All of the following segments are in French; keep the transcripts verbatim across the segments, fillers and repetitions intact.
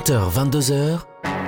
vingt heures vingt-deux heures,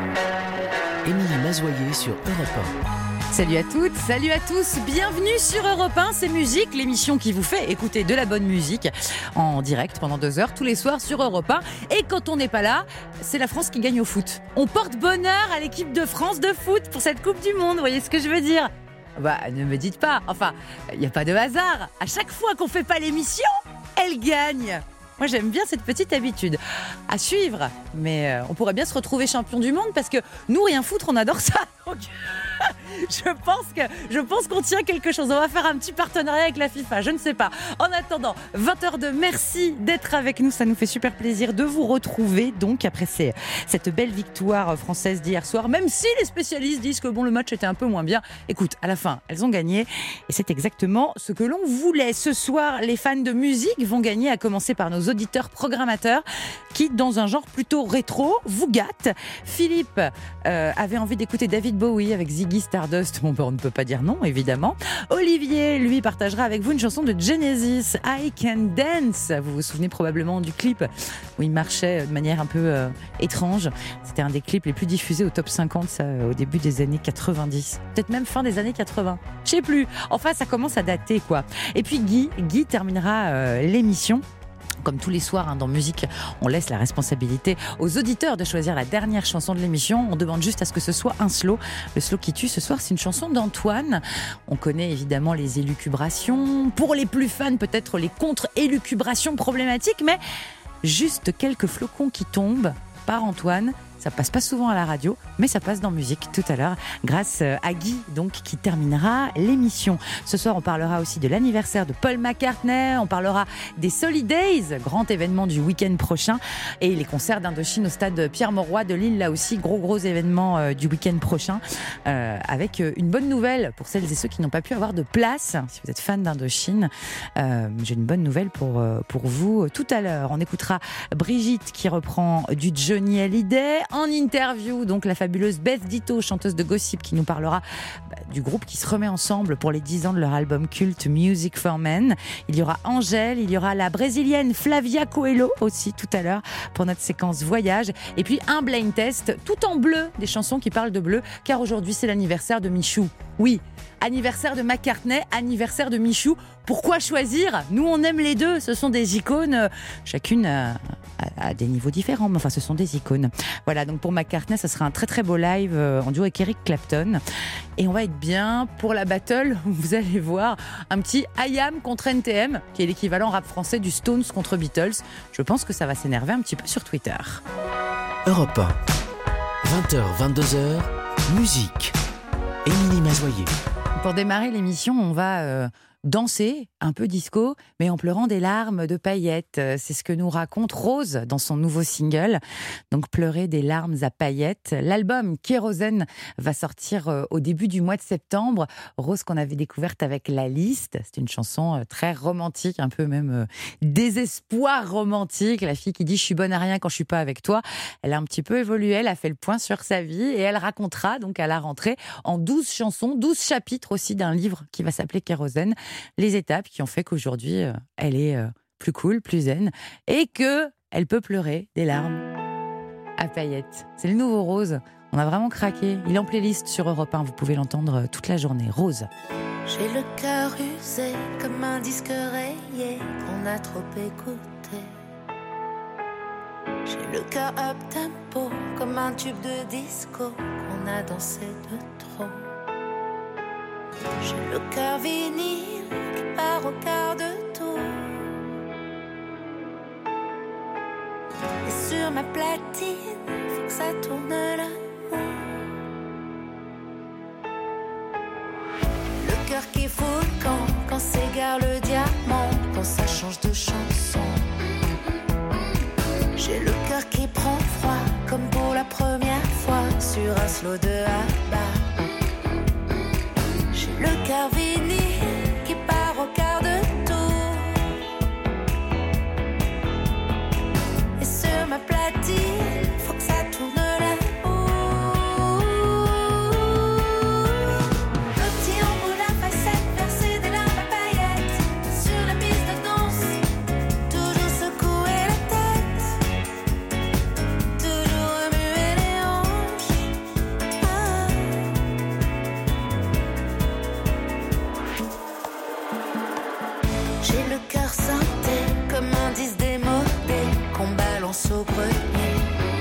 Émilie Mazoyer sur Europe un. Salut à toutes, salut à tous, bienvenue sur Europe un, c'est Musique, l'émission qui vous fait écouter de la bonne musique en direct pendant deux heures tous les soirs sur Europe un. Et quand on n'est pas là, c'est la France qui gagne au foot. On porte bonheur à l'équipe de France de foot pour cette Coupe du Monde, vous voyez ce que je veux dire ? Bah, ne me dites pas, enfin, il n'y a pas de hasard. À chaque fois qu'on fait pas l'émission, elle gagne. Moi, j'aime bien cette petite habitude à suivre, mais euh, on pourrait bien se retrouver champion du monde parce que nous, rien foutre, on adore ça. Donc, je pense que je pense qu'on tient quelque chose. On va faire un petit partenariat avec la FIFA, je ne sais pas. En attendant, vingt heures deux, merci d'être avec nous. Ça nous fait super plaisir de vous retrouver. Donc, après ces, cette belle victoire française d'hier soir, même si les spécialistes disent que bon, le match était un peu moins bien. Écoute, à la fin, elles ont gagné. Et c'est exactement ce que l'on voulait. Ce soir, les fans de musique vont gagner, à commencer par nos auditeurs programmateurs qui, dans un genre plutôt rétro, vous gâtent. Philippe euh, avait envie d'écouter David Bowie avec Ziggy Stardust. Bon, ben, on ne peut pas dire non, évidemment. Olivier, lui, partagera avec vous une chanson de Genesis, I Can Dance. Vous vous souvenez probablement du clip où il marchait de manière un peu euh, étrange. C'était un des clips les plus diffusés au top cinquante, ça, au début des années quatre-vingt-dix. Peut-être même fin des années quatre-vingts. Je sais plus. Enfin, ça commence à dater, quoi. Et puis Guy, Guy terminera euh, l'émission. Comme tous les soirs hein, dans Musique, on laisse la responsabilité aux auditeurs de choisir la dernière chanson de l'émission. On demande juste à ce que ce soit un slow. Le slow qui tue ce soir, c'est une chanson d'Antoine. On connaît évidemment les élucubrations. Pour les plus fans, peut-être les contre-élucubrations problématiques, mais juste quelques flocons qui tombent par Antoine. Ça passe pas souvent à la radio, mais ça passe dans Musique tout à l'heure, grâce à Guy, donc, qui terminera l'émission. Ce soir, on parlera aussi de l'anniversaire de Paul McCartney, on parlera des Solidays, grand événement du week-end prochain, et les concerts d'Indochine au stade Pierre-Mauroy de Lille, là aussi, gros gros événement euh, du week-end prochain, euh, avec une bonne nouvelle pour celles et ceux qui n'ont pas pu avoir de place. Si vous êtes fan d'Indochine, euh, j'ai une bonne nouvelle pour, euh, pour vous tout à l'heure. On écoutera Brigitte qui reprend du Johnny Hallyday. En interview, donc la fabuleuse Beth Ditto, chanteuse de gossip, qui nous parlera bah, du groupe qui se remet ensemble pour les dix ans de leur album culte Music for Men. Il y aura Angèle, il y aura la brésilienne Flavia Coelho aussi tout à l'heure pour notre séquence voyage. Et puis un blind test tout en bleu, des chansons qui parlent de bleu, car aujourd'hui c'est l'anniversaire de Michou. Oui, anniversaire de McCartney, anniversaire de Michou. Pourquoi choisir ? Nous, on aime les deux. Ce sont des icônes, euh, chacune euh, à, à des niveaux différents, mais enfin, ce sont des icônes. Voilà, donc pour McCartney, ça sera un très très beau live euh, en duo avec Eric Clapton. Et on va être bien pour la battle. Vous allez voir un petit I A M contre N T M, qui est l'équivalent rap français du Stones contre Beatles. Je pense que ça va s'énerver un petit peu sur Twitter. Europe un, vingt heures vingt-deux heures, Musique. Émilie Mazoyer. Pour démarrer l'émission, on va euh, danser, un peu disco, mais en pleurant des larmes de paillettes. C'est ce que nous raconte Rose dans son nouveau single. Donc pleurer des larmes à paillettes. L'album Kérosène va sortir euh, au début du mois de septembre. Rose qu'on avait découverte avec La Liste. C'est une chanson euh, très romantique, un peu même euh, désespoir romantique. La fille qui dit « je suis bonne à rien quand je suis pas avec toi ». Elle a un petit peu évolué, elle a fait le point sur sa vie et elle racontera donc à la rentrée en douze chansons, douze chapitres aussi d'un livre qui va s'appeler Kérosène. Les étapes qui ont fait qu'aujourd'hui, euh, elle est euh, plus cool, plus zen, et qu'elle peut pleurer des larmes à paillettes. C'est le nouveau Rose. On a vraiment craqué. Il est en playlist sur Europe un. Vous pouvez l'entendre toute la journée. Rose. J'ai le cœur usé comme un disque rayé qu'on a trop écouté. J'ai le cœur up tempo comme un tube de disco qu'on a dansé de trop. J'ai le cœur vinyle qui part au quart de tour. Et sur ma platine, faut que ça tourne l'amour. Le cœur qui fout le camp quand s'égare le diamant, quand ça change de chanson. J'ai le cœur qui prend froid comme pour la première fois sur un slow de Abba. Le cœur vinyle qui part au quart de tour. Et sur ma platine, faut que ça tourne là-haut. Petit embout la facette, verser des larmes à paillettes. Sur la piste de danse, toujours secouer la tête. Toujours renier.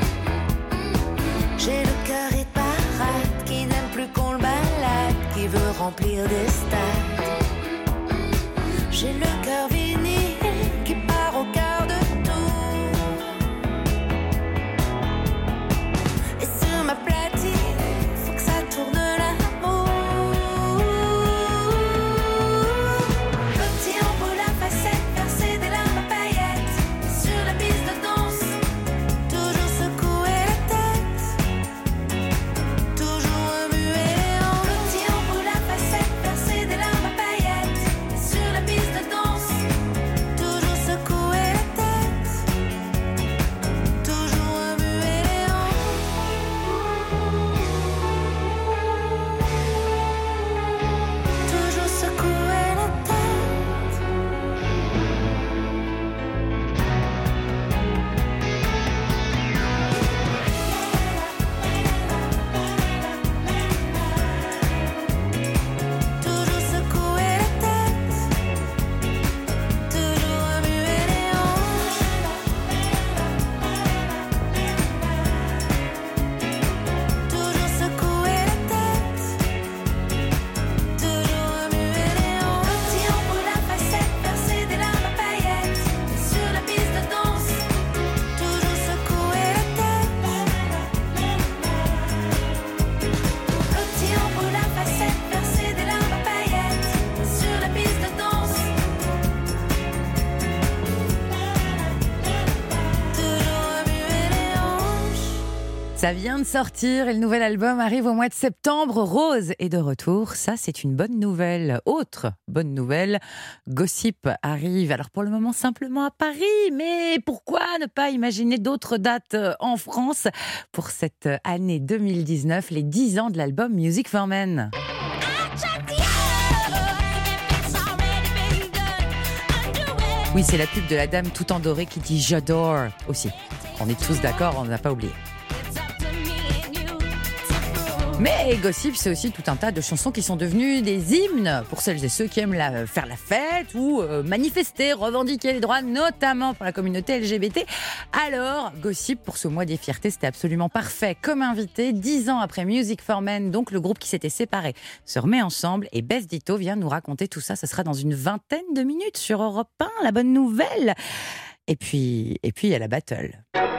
J'ai le cœur et parade qui n'aime plus qu'on le balade, qui veut remplir des stades. J'ai le cœur vinyle qui part au cœur de tout. Et sur ma platine, faut que ça tourne l'amour. Petit ampoule à facettes, verser des larmes à paillettes. Sur la piste de danse, toujours secouer la tête, toujours remuer les hanches. Petit ampoule à facettes, verser des larmes à paillettes. Sur la piste de danse, toujours secouer la tête, toujours remuer les hanches, toujours secouer la tête. Toujours secouer la tête, toujours remuer les hanches, toujours secouer la tête, toujours remuer les hanches. Petit ampoule à facettes, verser des larmes à paillettes. Sur la piste de danse, toujours secouer la tête. Petit ampoule à facettes, verser des larmes à paillettes. Sur la piste de danse, toujours remuer les hanches. Ça vient de sortir et le nouvel album arrive au mois de septembre. Rose est de retour, ça c'est une bonne nouvelle. Autre bonne nouvelle, Gossip arrive. Alors pour le moment simplement à Paris, mais pourquoi ne pas imaginer d'autres dates en France pour cette année deux mille dix-neuf, les dix ans de l'album Music for Men. Oui, c'est la pub de la dame tout en doré qui dit « J'adore » aussi. On est tous d'accord, on n'a pas oublié. Mais Gossip, c'est aussi tout un tas de chansons qui sont devenues des hymnes pour celles et ceux qui aiment la, faire la fête ou euh, manifester, revendiquer les droits, notamment pour la communauté L G B T. Alors, Gossip, pour ce mois des fiertés, c'était absolument parfait comme invité. Dix ans après Music for Men, donc le groupe qui s'était séparé se remet ensemble et Bess Ditto vient nous raconter tout ça. Ce sera dans une vingtaine de minutes sur Europe un, la bonne nouvelle. Et puis, et puis il y a la battle.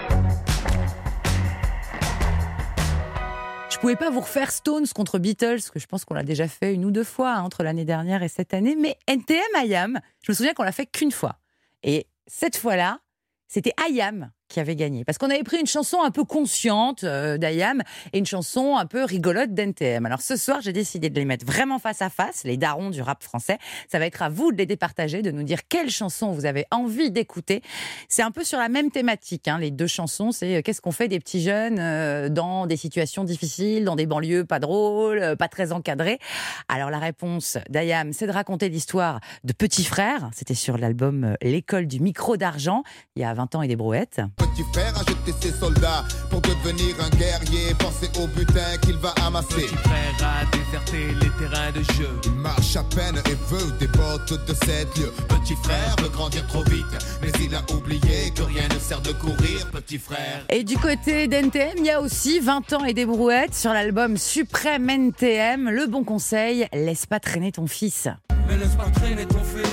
Je pouvais pas vous refaire Stones contre Beatles, que je pense qu'on l'a déjà fait une ou deux fois hein, entre l'année dernière et cette année. Mais N T M I A M, je me souviens qu'on l'a fait qu'une fois. Et cette fois-là, c'était I A M qui avait gagné. Parce qu'on avait pris une chanson un peu consciente euh, d'I A M et une chanson un peu rigolote d'N T M. Alors ce soir, j'ai décidé de les mettre vraiment face à face, les darons du rap français. Ça va être à vous de les départager, de nous dire quelle chanson vous avez envie d'écouter. C'est un peu sur la même thématique, hein, les deux chansons. C'est euh, qu'est-ce qu'on fait des petits jeunes euh, dans des situations difficiles, dans des banlieues pas drôles, euh, pas très encadrées. Alors la réponse d'I A M, c'est de raconter l'histoire de Petit Frère. C'était sur l'album euh, L'école du micro d'argent, il y a vingt ans et des brouettes. Petit frère a jeté ses soldats pour devenir un guerrier, penser au butin qu'il va amasser. Petit frère a déserté les terrains de jeu. Il marche à peine et veut des bottes de sept lieues. Petit frère veut grandir trop vite, mais il a oublié que rien ne sert de courir, petit frère. Et du côté d'N T M, il y a aussi vingt ans et des brouettes sur l'album Suprême N T M. Le bon conseil, laisse pas traîner ton fils. Mais laisse pas traîner ton fils.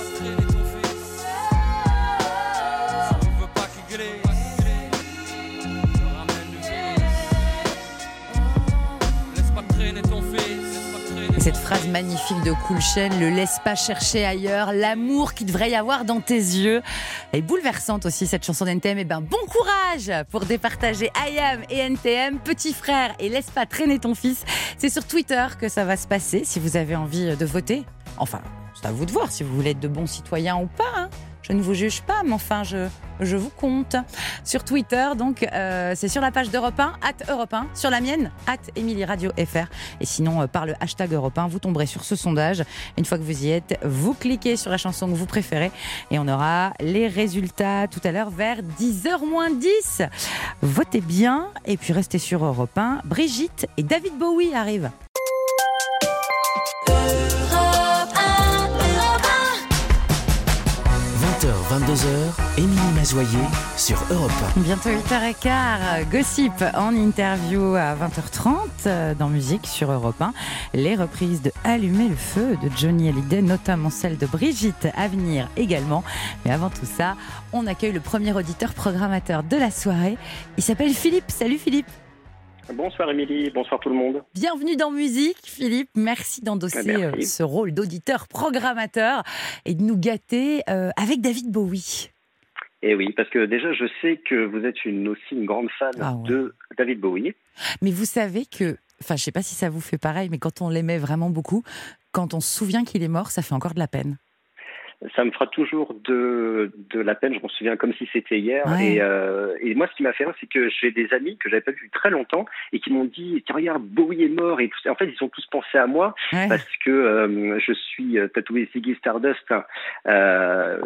Et cette phrase magnifique de Cool Chain, le laisse pas chercher ailleurs, l'amour qu'il devrait y avoir dans tes yeux. Elle est bouleversante aussi cette chanson d'N T M. Et ben bon courage pour départager I A M et N T M, Petit Frère et laisse pas traîner ton fils. C'est sur Twitter que ça va se passer si vous avez envie de voter. Enfin, c'est à vous de voir si vous voulez être de bons citoyens ou pas. Hein. Je ne vous juge pas, mais enfin, je, je vous compte. Sur Twitter, donc, euh, c'est sur la page d'Europe un, at Europe un. Sur la mienne, at Émilie Radio F R. Et sinon, euh, par le hashtag Europe un, vous tomberez sur ce sondage. Une fois que vous y êtes, vous cliquez sur la chanson que vous préférez. Et on aura les résultats tout à l'heure vers dix heures moins dix. Votez bien. Et puis, restez sur Europe un. Brigitte et David Bowie arrivent. vingt huit heures vingt-deux heures, Émilie Mazoyer sur Europe un. Bientôt huit heures quinze, Gossip en interview à vingt heures trente euh, dans Musique sur Europe un. Les reprises de Allumer le feu de Johnny Hallyday, notamment celle de Brigitte à venir également. Mais avant tout ça, on accueille le premier auditeur programmateur de la soirée. Il s'appelle Philippe. Salut Philippe. Bonsoir Émilie, bonsoir tout le monde. Bienvenue dans Musique, Philippe. Merci d'endosser Merci. euh, ce rôle d'auditeur programmateur et de nous gâter euh, avec David Bowie. Et oui, parce que déjà je sais que vous êtes une, aussi une grande fan Ah ouais. de David Bowie. Mais vous savez que, enfin je sais pas si ça vous fait pareil, mais quand on l'aimait vraiment beaucoup, quand on se souvient qu'il est mort, ça fait encore de la peine. Ça me fera toujours de, de la peine, je m'en souviens comme si c'était hier. Ouais. Et, euh, et moi, ce qui m'a fait rire, c'est que j'ai des amis que j'avais pas vus très longtemps et qui m'ont dit, tiens, regarde, Bowie est mort. Et tout. En fait, ils ont tous pensé à moi Ouais. parce que euh, je suis tatoué Ziggy Stardust, euh,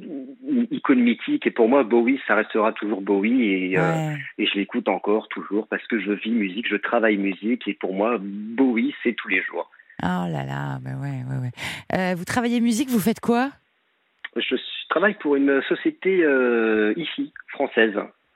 icône mythique. Et pour moi, Bowie, ça restera toujours Bowie. Et, euh, Ouais. et je l'écoute encore, toujours, parce que je vis musique, je travaille musique. Et pour moi, Bowie, c'est tous les jours. Oh là là, ben ouais, ouais, ouais. Euh, vous travaillez musique, vous faites quoi ? Je travaille pour une société euh, ici, française.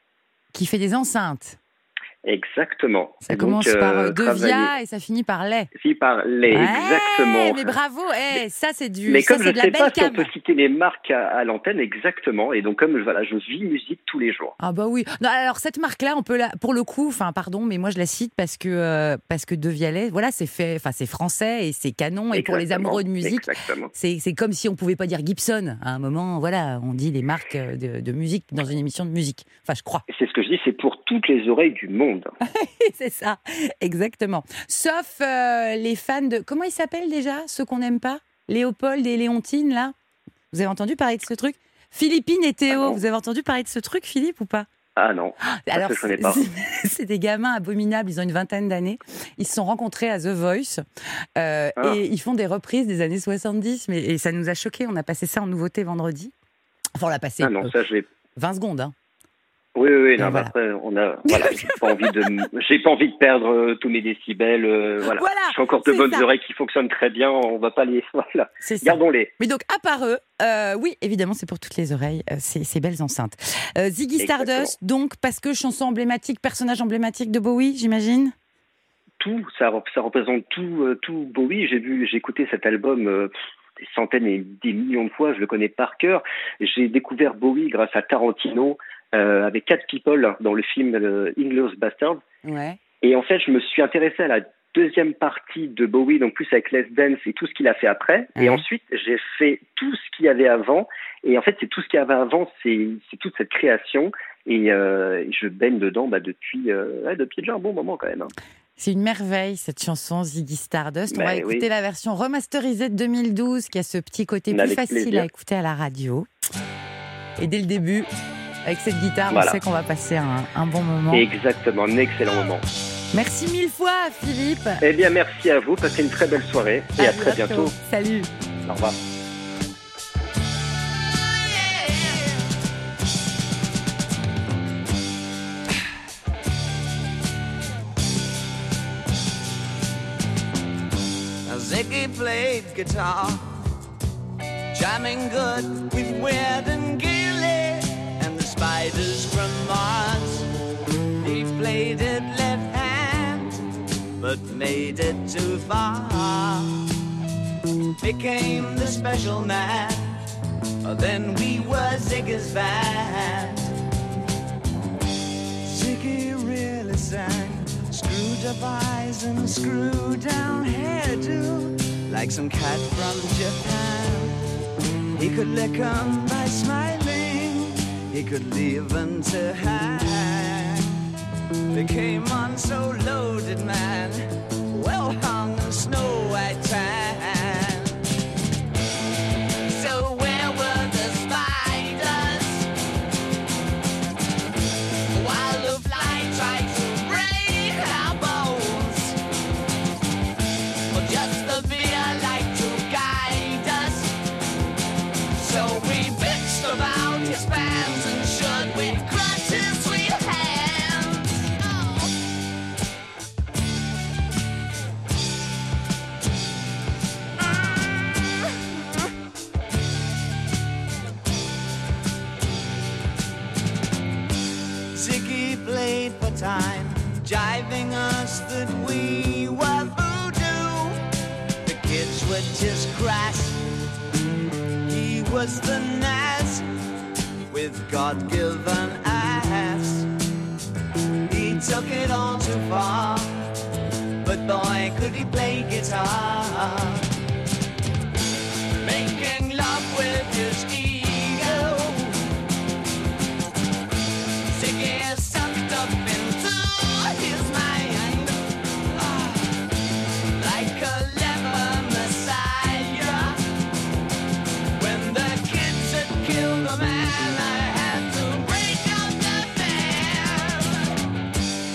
Qui fait des enceintes. Exactement. Ça Et donc, commence par euh, euh, Devia et ça finit par lait. Si, par les, Ouais, exactement. mais bravo, eh, ça c'est du, Mais ça comme c'est je de la ne sais pas belle si on cam. peut citer les marques à, à l'antenne, exactement. Et donc, comme voilà, je vis musique tous les jours. Ah bah oui. Non, alors cette marque-là, on peut la, pour le coup, enfin pardon, mais moi je la cite parce que euh, parce que Devia lait, voilà, c'est fait, enfin c'est français et c'est canon. Et pour les Exactement. amoureux de musique, Exactement. c'est c'est comme si on pouvait pas dire Gibson. À un moment, voilà, on dit les marques de, de musique dans une émission de musique. Enfin, je crois. Et c'est ce que je dis, c'est pour toutes les oreilles du monde. C'est ça, exactement. Sauf euh, les fans de... Comment ils s'appellent déjà, ceux qu'on n'aime pas ? Léopold et Léontine, là ? Vous avez entendu parler de ce truc ? Philippine et Théo, Ah non. vous avez entendu parler de ce truc, Philippe, ou pas ? Ah non, Alors, ça, je connais c'est- pas. c'est- c'est des gamins abominables, ils ont une vingtaine d'années. Ils se sont rencontrés à The Voice euh, Ah. et ils font des reprises des années soixante-dix. Mais, et ça nous a choqués, on a passé ça en nouveauté vendredi. Enfin, on l'a passé Ah non, euh, ça je l'ai. vingt secondes, hein. Oui, oui, oui. Et Non, mais voilà. après, on a. Voilà, j'ai pas envie de. J'ai pas envie de perdre euh, tous mes décibels. euh, voilà. Voilà, J'ai encore de c'est bonnes ça. oreilles qui fonctionnent très bien. On va pas les. Voilà. C'est ça. Gardons-les. Mais donc, à part eux, euh, oui, évidemment, c'est pour toutes les oreilles, euh, ces, ces belles enceintes. Euh, Ziggy Exactement. Stardust, donc, parce que chanson emblématique, personnage emblématique de Bowie, j'imagine ? Tout, ça, rep- ça représente tout, euh, tout Bowie. J'ai vu, j'ai écouté cet album euh, pff, des centaines et des millions de fois. Je le connais par cœur. J'ai découvert Bowie grâce à Tarantino euh, avec Cat People dans le film euh, Inglourious Basterds. Ouais. Et en fait, je me suis intéressé à la deuxième partie de Bowie, donc plus avec Les Dance et tout ce qu'il a fait après. Ouais. Et ensuite, j'ai fait tout ce qu'il y avait avant. Et en fait, c'est tout ce qu'il y avait avant, c'est, c'est toute cette création. Et euh, je baigne dedans bah, depuis, euh, ouais, depuis déjà un bon moment quand même. Hein. C'est une merveille, cette chanson Ziggy Stardust. On Ben va écouter oui. la version remasterisée de deux mille douze, qui a ce petit côté plus Avec facile plaisir. à écouter à la radio. Et dès le début, avec cette guitare, Voilà. on sait qu'on va passer un, un bon moment. Exactement, un excellent moment. Merci mille fois, Philippe. Eh bien, merci à vous. Passez une très belle soirée. Et à, très bientôt. Salut. Au revoir. Ziggy played guitar, jamming good with Weird and Gilly and the Spiders from Mars. He played it left hand, but made it too far. Became the special man, then we were Ziggy's band. Ziggy really sang. Screwed up eyes and screw down hairdo, like some cat from Japan. He could lick 'em by smiling, he could leave 'em to hang. They came on so loaded, man, well hung in snow white tan. So where were the spiders while the fly tried to break our bones? Well, just the fear like to guide us. So we bitched about his fans and should we crush his sweet hands. Oh. played for time, jiving us that we were voodoo. The kids were just crass, he was the Nas with God-given ass. He took it all too far, but boy could he play guitar. Making love with his ego, Ziggy is sucked up into his mind, ah, like a clever messiah. When the kids had killed the man, I had to break out the band.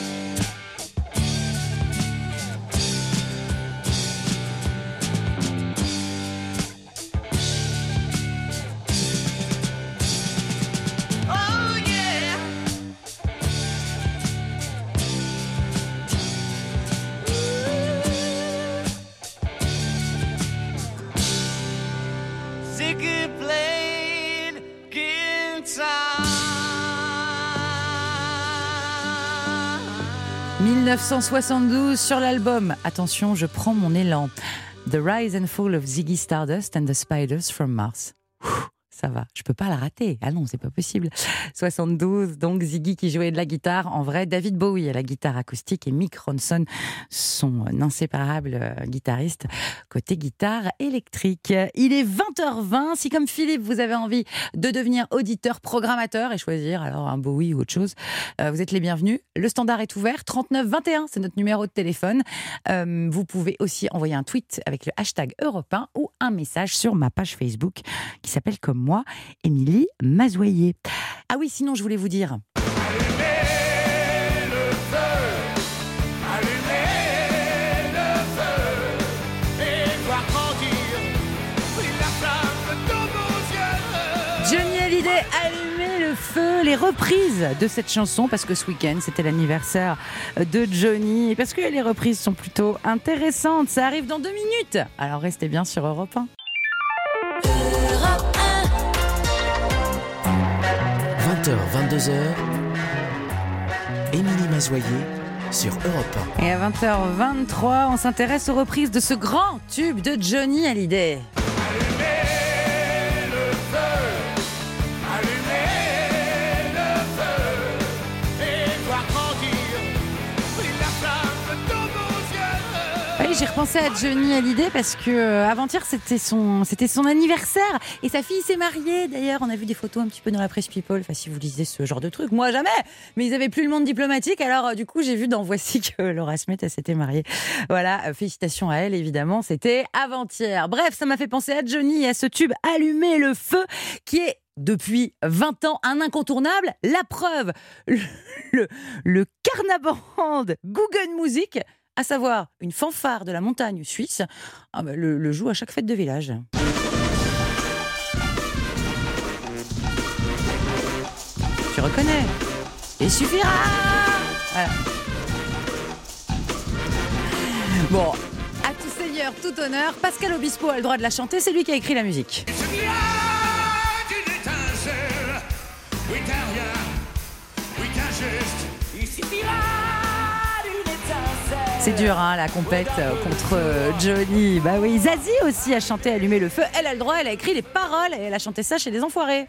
Oh yeah. Ziggy played guitar. dix-neuf cent soixante-douze sur l'album. Attention, je prends mon élan. The Rise and Fall of Ziggy Stardust and the Spiders from Mars. Ouh, ça va, je peux pas la rater. Ah non, c'est pas possible. soixante-douze, donc Ziggy qui jouait de la guitare. En vrai, David Bowie à la guitare acoustique et Mick Ronson, son inséparable guitariste côté guitare électrique. Il est vingt heures vingt. Si comme Philippe, vous avez envie de devenir auditeur, programmateur et choisir alors un Bowie ou autre chose, euh, vous êtes les bienvenus. Le standard est ouvert, trente-neuf vingt et un, c'est notre numéro de téléphone. Euh, vous pouvez aussi envoyer un tweet avec le hashtag Europe un ou un message sur ma page Facebook qui s'appelle comme moi, Émilie Mazoyer. Ah oui, sinon je voulais vous dire... Johnny Hallyday, allumez le feu, les reprises de cette chanson, parce que ce week-end c'était l'anniversaire de Johnny, et parce que les reprises sont plutôt intéressantes. Ça arrive dans deux minutes, alors restez bien sur Europe un. Europe un. vingt heures, vingt-deux heures, Émilie Mazoyer sur Europe un. Et à vingt heures vingt-trois, on s'intéresse aux reprises de ce grand tube de Johnny Hallyday. Oui, j'ai repensé à Johnny Hallyday parce que euh, avant-hier c'était son c'était son anniversaire et sa fille s'est mariée. D'ailleurs, on a vu des photos un petit peu dans la presse People. Enfin, si vous lisez ce genre de truc, moi jamais. Mais ils avaient plus le monde diplomatique. Alors euh, du coup, j'ai vu dans Voici que Laura Smith elle s'était mariée. Voilà, euh, félicitations à elle évidemment. C'était avant-hier. Bref, ça m'a fait penser à Johnny et à ce tube Allumer le feu qui est depuis vingt ans, un incontournable. La preuve, le, le, le Carnaband Guggenmusik, à savoir une fanfare de la montagne suisse, ah bah, le, le joue à chaque fête de village. Tu reconnais ? Il suffira ! Voilà. Bon, à tout seigneur, tout honneur, Pascal Obispo a le droit de la chanter, c'est lui qui a écrit la musique. C'est dur, hein, la compète contre Johnny. Bah oui, Zazie aussi a chanté Allumer le feu. Elle a le droit, elle a écrit les paroles et elle a chanté ça chez les Enfoirés.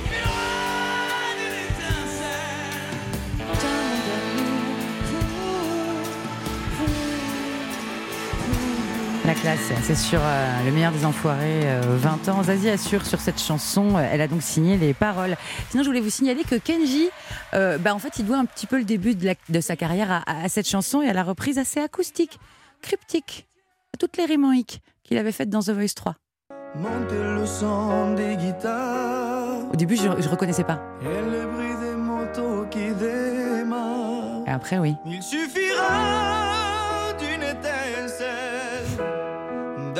La classe, c'est sur euh, le meilleur des Enfoirés, euh, vingt ans. Zazie assure sur cette chanson, euh, elle a donc signé les paroles. Sinon, je voulais vous signaler que Kenji, euh, bah, en fait, il doit un petit peu le début de, la, de sa carrière à, à cette chanson et à la reprise assez acoustique, cryptique, à toutes les rimes en hic qu'il avait faites dans The Voice trois. Montez le son des guitares. Au début, je ne reconnaissais pas. Et le bruit des motos qui démarrent. Et après, oui. Il suffira d'une étincelle, d'un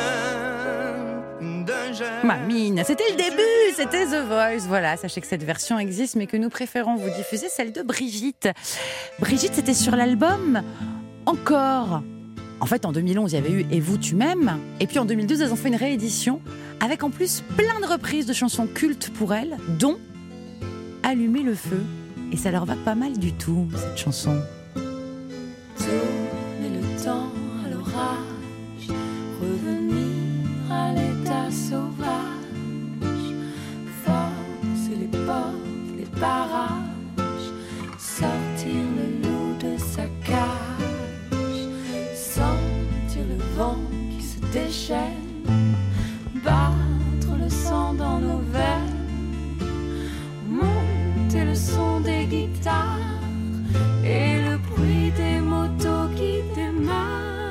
rien, d'un geste. Mamine, c'était le début, c'était The Voice. Voilà, sachez que cette version existe, mais que nous préférons vous diffuser celle de Brigitte. Brigitte, c'était sur l'album Encore. En fait, en deux mille onze, il y avait eu Et vous, tu m'aimes. Et puis en deux mille douze, elles ont fait une réédition avec en plus plein de reprises de chansons cultes pour elles, dont Allumer le feu. Et ça leur va pas mal du tout, cette chanson. Tourner le temps à l'orage, revenir à l'état sauvage, forcer les portes, les barrages, sortir le loup de sa cage, sentir le vent qui se déchaîne, battre le sang dans nos veines, monter le son des guitares et le bruit des motos qui démarrent.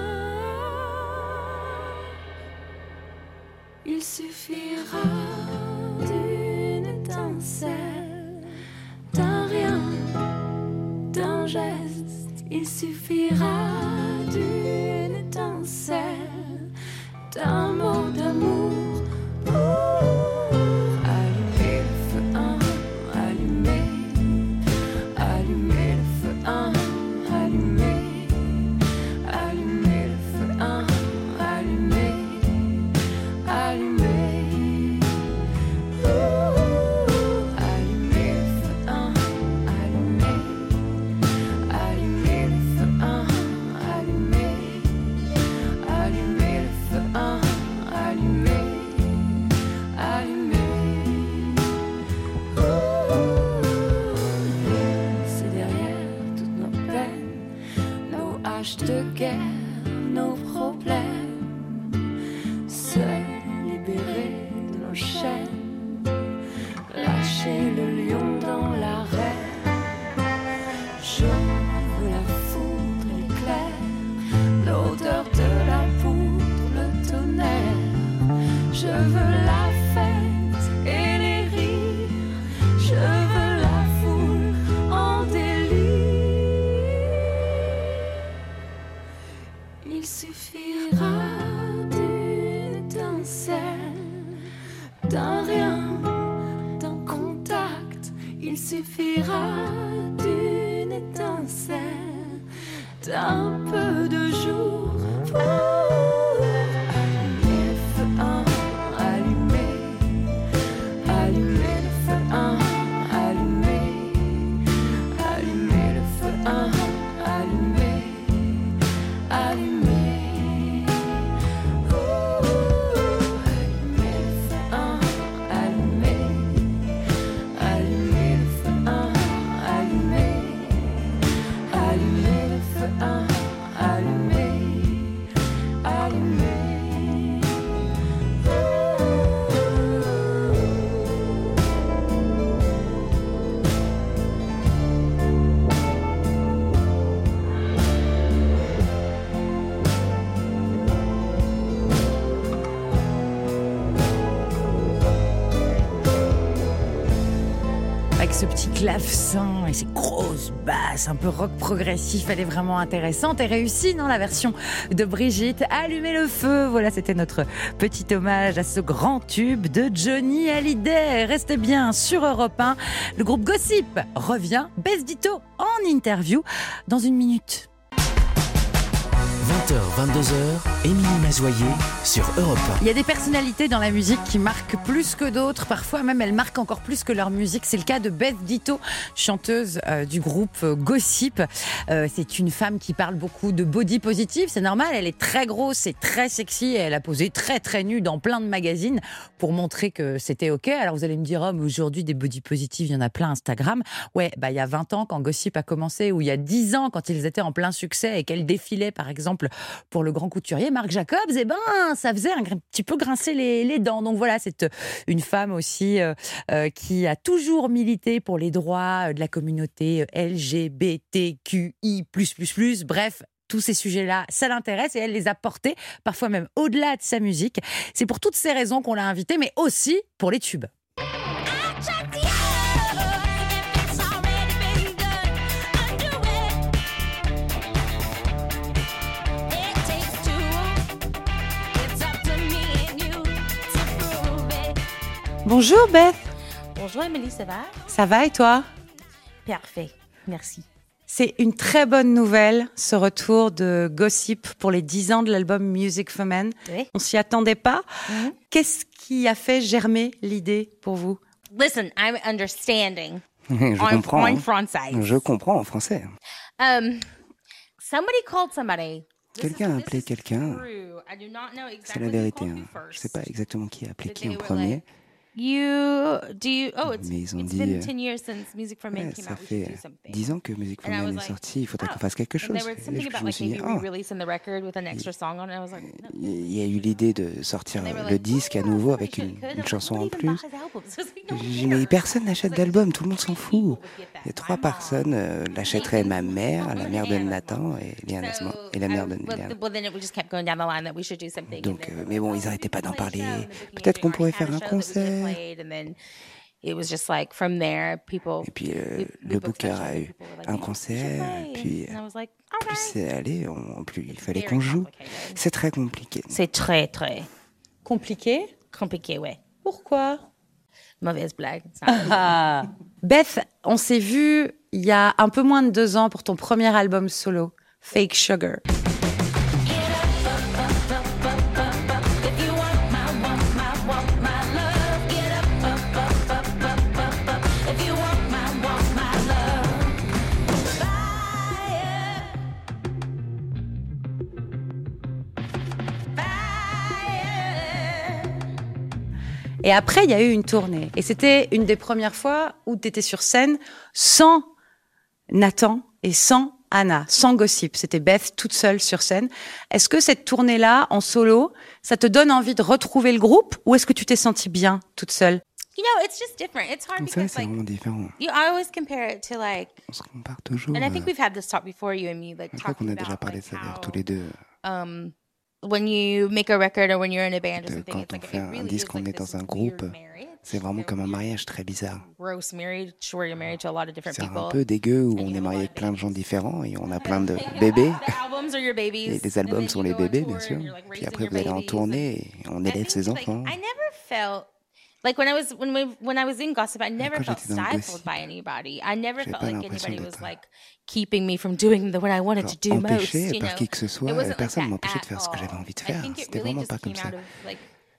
Il suffira d'une étincelle, d'un rien, d'un geste. Il suffira d'une étincelle, d'un mot d'amour pour allumer le feu, un, allumer, allumer le feu, un, allumer, allumer le feu, un, allumer, allumer, ouh, allumer le feu, un, allumer, allumer le feu, un, allumer, allumer le feu, un, allumer, allumer, ouh, c'est derrière toutes nos peines, nos haches de guerre, nos problèmes, se libérer de nos chaînes, lâcher le lion dans l'arène. Je veux la foudre et l'éclair, l'odeur de la poudre, le tonnerre. Je veux la fête et les rires, je veux la foule en délire. Il suffira d'une étincelle, d'un rien, d'un contact. Il suffira d'une étincelle, d'un peu de jour pour allumer le feu, un, allumer, allumer le feu, un, allumer, allumer le feu, un, allumer, allumer, ouh, allumer le feu, un, allumer, allumer le feu, un, allumer, allumer le feu, un, allumer, allumer, Avec ce petit clavecin et ces grosses basses, un peu rock progressif, elle est vraiment intéressante et réussie, non, la version de Brigitte. Allumez le feu, voilà, c'était notre petit hommage à ce grand tube de Johnny Hallyday. Restez bien sur Europe un. Le groupe Gossip revient, Bess Ditto en interview dans une minute. vingt heures, vingt-deux heures, Émilie Mazoyer sur Europe un. Il y a des personnalités dans la musique qui marquent plus que d'autres. Parfois même, elles marquent encore plus que leur musique. C'est le cas de Bess Ditto, chanteuse euh, du groupe euh, Gossip. Euh, c'est une femme qui parle beaucoup de body positive. C'est normal, elle est très grosse et très sexy. Et elle a posé très très nue dans plein de magazines pour montrer que c'était OK. Alors vous allez me dire, oh, mais aujourd'hui, des body positive, il y en a plein Instagram. Ouais, bah, il y a vingt ans quand Gossip a commencé, ou il y a dix ans quand ils étaient en plein succès et qu'elle défilait, par exemple, pour le grand couturier Marc Jacobs, eh ben, ça faisait un petit peu grincer les, les dents. Donc voilà, c'est une femme aussi euh, euh, qui a toujours milité pour les droits de la communauté L G B T Q I plus plus plus. Bref, tous ces sujets-là, ça l'intéresse et elle les a portés, parfois même au-delà de sa musique. C'est pour toutes ces raisons qu'on l'a invitée, mais aussi pour les tubes. Bonjour Beth. Bonjour Émilie, ça va? Ça va et toi? Parfait, merci. C'est une très bonne nouvelle, ce retour de Gossip pour les dix ans de l'album Music for Men. Oui. On s'y attendait pas. Mm-hmm. Qu'est-ce qui a fait germer l'idée pour vous? Listen, I'm understanding. Je en, comprends. en hein. français. Je comprends en français. Um, somebody called somebody. This is- Quelqu'un a this appelé is quelqu'un. true. I do not know C'est exactly la who vérité. called Hein. me Je first. sais pas exactement qui a appelé But qui they en were premier. like, You do you? Oh, it's, Mais ils ont it's dit, been euh, ten years since Music for Men Ouais, came ça out. We should fait do something. dix ans que Music for And I Men was est like, sorti, il faudrait oh. qu'on fasse quelque And chose. there was Et something je, about je me like suis dit, maybe ah, re-releasing the record with an extra song on it. I was like, no. il y a eu l'idée de sortir And they were le like, disque à oh, yeah, nouveau somebody avec should- une, could. I une was chanson like, en who even plus. buys albums? I was like, no one J'ai dit, mais cares. personne I n'achète was like, d'album, tout le monde s'en three fout. people would get that. Il y a My trois mom, personnes, euh, l'achèterait ma mère, la mère de and Nathan et Liane Asma, So, et la mère de I- well, Liane. th- well, then it just kept going down the line that we should do something. Donc, And then euh, we mais were bon, like, ils oh, arrêtaient pas d'en we play a parler. show, and the booking Peut-être qu'on agent pourrait already faire had un a show that we could've concert. played, and then it was just like from there, people. Et puis euh, we- we le booked that booker show, a and eu people were like, un "Yeah, you should concert, play." puis And I was like, plus alright. c'est allé, on- plus il fallait Very qu'on joue. complicated. C'est très compliqué. C'est très très Compliqué. compliqué, ouais. Pourquoi? Mauvaise blague. c'est un peu- Ah. Beth, on s'est vu il y a un peu moins de deux ans pour ton premier album solo, Fake Sugar. Et après, il y a eu une tournée. Et c'était une des premières fois où tu étais sur scène sans Nathan et sans Anna, sans Gossip. C'était Beth toute seule sur scène. Est-ce que cette tournée-là, en solo, ça te donne envie de retrouver le groupe ou est-ce que tu t'es sentie bien toute seule? You know, it's just different. It's hard Vous savez, because c'est like vraiment différent. you, I always compare it to like, On se compare toujours. and I think euh, we've had this talk before, you and me, like Je crois qu'on talking a déjà about parlé like de ça d'ailleurs how, tous les deux. um, when you make a record or when you're in a band or De something, quand it's on like fait it un really disque, is like on est this dans un weird groupe. marriage. C'est vraiment They're comme un weird, mariage très bizarre. gross marriage where you're married to a lot of different C'est people. un peu dégueu où And on you est have a marié lot avec of plein de gens babies. différents et on a plein de bébés. The albums are your babies. Et les And albums then sont you les go on bébés, tour bien sûr. and you're, like, Puis raising après, your vous allez en babies. tournée et on I élève think, ses like, enfants. I never felt like when I was when we when I was in Gossip, I never quand felt j'étais dans stifled Gossip, by anybody. I never j'avais felt pas like l'impression anybody was d'être, like keeping me from doing the what I wanted Genre, to do most. empêché You par know, qui que ce soit, it wasn't personne like that m'empêchait de at faire ce que j'avais all. envie de I faire. think it C'était really vraiment just pas comme came ça. out of, like,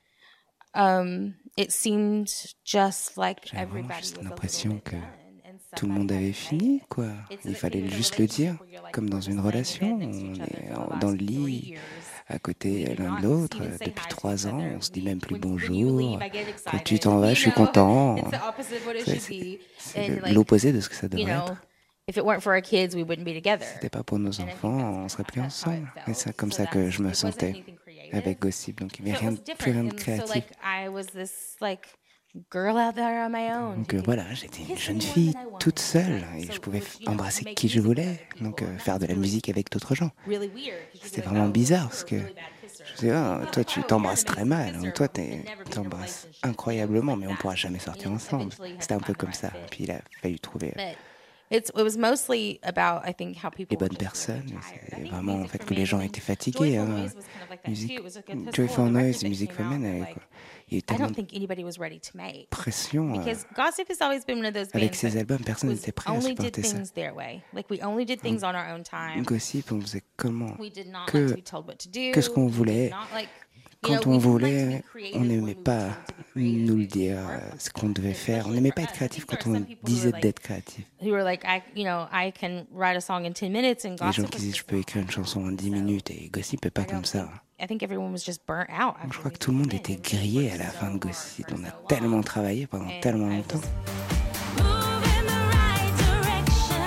um, it seemed just like J'avais vraiment everybody juste was a l'impression little bit que done, and tout le somebody monde had avait to say fini, it. quoi. It's Il like fallait being in a juste le dire, relationship where you're like, comme dans we're une just laying in relation. bed next to On each other est for the en- last dans le three lit, years. à côté We did l'un not de l'autre, even say depuis hi to trois each ans. other. On se dit We- même plus when- when you bonjour. leave, I get Quand excited, tu t'en vas, you je suis know? content. It's the opposite of what it C'est- should be. C'est And, le- like, l'opposé de ce que ça you devrait know, être. if it weren't for our kids, we wouldn't be together. Si c'était pas pour nos And I think enfants, that's on serait plus that's how it ensemble. Et felt. c'est comme So ça que that's- je me it wasn't sentais anything creative. avec Gossip. Donc il n'y So avait it rien, was plus rien de different. And so, créatif. like, I was this like girl out there on my own. Donc who euh, could voilà, j'étais une kiss jeune anyone fille that I wanted. toute seule et So je pouvais would, you know, embrasser make qui je music with voulais, other people. donc euh, And faire de that's la really, musique avec d'autres gens. really weird, 'cause you'd be C'était like, vraiment oh, bizarre you're parce a que really bad kisser. je disais, ah, toi tu Oh, t'embrasses you're an très amazing mal, kisser, hein, toi but we'd t'es- never be in a t'embrasses relationship. incroyablement, mais on Like pourra that. jamais sortir And ensemble. eventually had C'était un to peu find the comme right ça. fit. Puis il a fallu trouver But it's, it was mostly about, I think, how people les were bonnes just really personnes. tired. I C'est think vraiment en Music fait for que les Men gens and étaient fatigués. Joyful Hein. Noise was kind of like that Music, too. It was like a physical Joyful on the Noise, record that Music came for out Men, that, avec- like, il y a eu I tellement don't de think anybody was ready to make. pression. euh, Because Gossip has always been one of those Avec bands ces that albums, personne was n'était prêt à only did supporter ça. things their way. Like we only did things on our own time. Gossip, on faisait comment We did not que, like to be told what to do. que ce qu'on We did voulait. not like, you Quand know, on we didn't like to voulait, be on creative when n'aimait we were pas told to be creative. nous le It was dire, hard euh, for ce us. qu'on devait faire. On Especially n'aimait for pas us. être I créatif think there quand are on some people who disait were like- d'être créatif. Who were like, I, you know, I can write a song in ten minutes and Les Gossip gens was qui disent je just peux not écrire une like chanson en dix that. So, minutes et Gossip est pas I comme don't ça. think- I think everyone was just burnt out. Je after crois que Music tout le for monde Men. était And we grillé à worked la so fin de hard Gossip. for On a so long. tellement travaillé pendant And tellement I longtemps. just- Move in the right direction.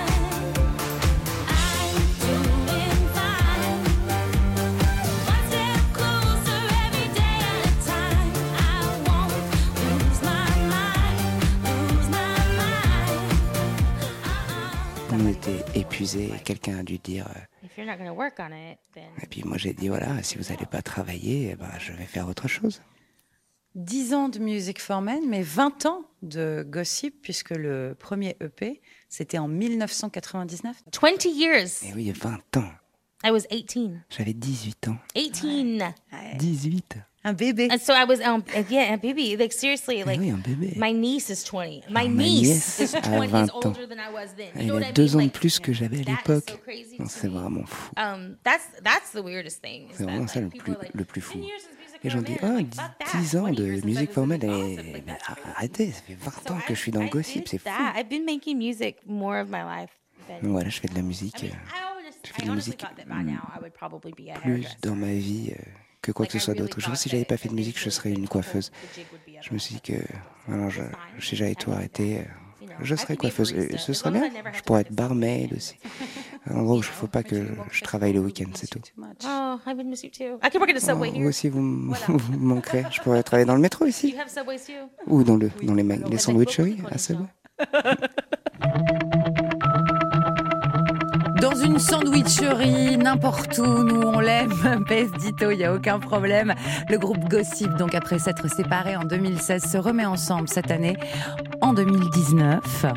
I'm doing fine. One step closer every day at a time. I won't lose my mind, lose my mind. On était épuisés et quelqu'un a dû dire. euh, If you're not going to work on it, then Et puis moi j'ai dit voilà, si vous n'allez pas travailler, eh ben, je vais faire autre chose. dix ans de Music for Men, mais vingt ans de Gossip, puisque le premier E P, c'était en mille neuf cent quatre-vingt-dix-neuf. twenty years. Et oui, il y a vingt ans. I was eighteen. J'avais dix-huit ans. eighteen. dix-huit. Un bébé. And so I was, um, yeah, a baby. Like seriously, Eh like oui, un bébé. my niece is twenty. My Alors, ma niece nièce is a twenty, is vingt ans. older than I was then. Elle You know what a I deux mean? ans de Like, plus que j'avais à that is l'époque. so crazy Non, to c'est me. vraiment fou. Um, that's that's the weirdest thing. is C'est that, vraiment ça like, le people plus- are like, le plus fou. ten years since Music Les gens disent, oh, dix ans de musique formelle. Et, mais arrêtez, ça fait vingt ans que je suis dans le gossip, c'est fou. I've been making music more of my life. Donc voilà, je fais de la musique. euh, Je fais de la musique plus dans ma vie euh, que quoi que ce soit d'autre. Je sais, si j'avais pas fait de musique, je serais une coiffeuse. Je me suis dit que, voilà, je, si j'avais tout arrêté, euh, je serais coiffeuse. Et ce serait bien. Je pourrais être barmaid aussi. En gros, il ne faut pas que je travaille le week-end, c'est tout. Oh, I would miss you too. I could work at a Oh, subway vous here. aussi, vous, m- vous me manquerez. Je pourrais travailler dans le métro ici. You have subways too? Ou dans, le, dans les, ma- les sandwicheries à Subway. Dans une sandwicherie, n'importe où, nous on l'aime, Pes Dito, il n'y a aucun problème. Le groupe Gossip, donc après s'être séparé en deux mille seize, se remet ensemble cette année, en deux mille dix-neuf.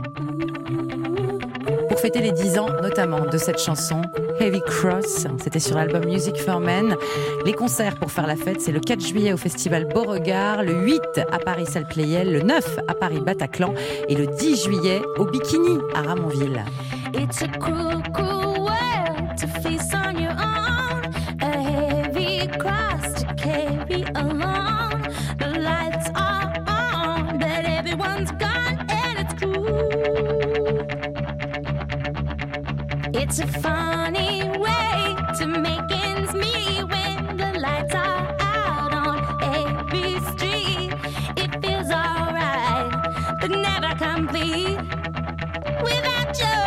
Pour fêter les dix ans, notamment, de cette chanson, Heavy Cross. C'était sur l'album Music for Men. Les concerts pour faire la fête, c'est le quatre juillet au festival Beauregard, le huit à Paris Salle Playel, le neuf à Paris Bataclan et le dix juillet au Bikini à Ramonville. It's a cruel, cruel world to face on your own. A heavy cross to carry along. The lights are on, but everyone's gone, and it's cruel. It's a funny way to make ends meet when the lights are out on every street. It feels alright, but never complete without you.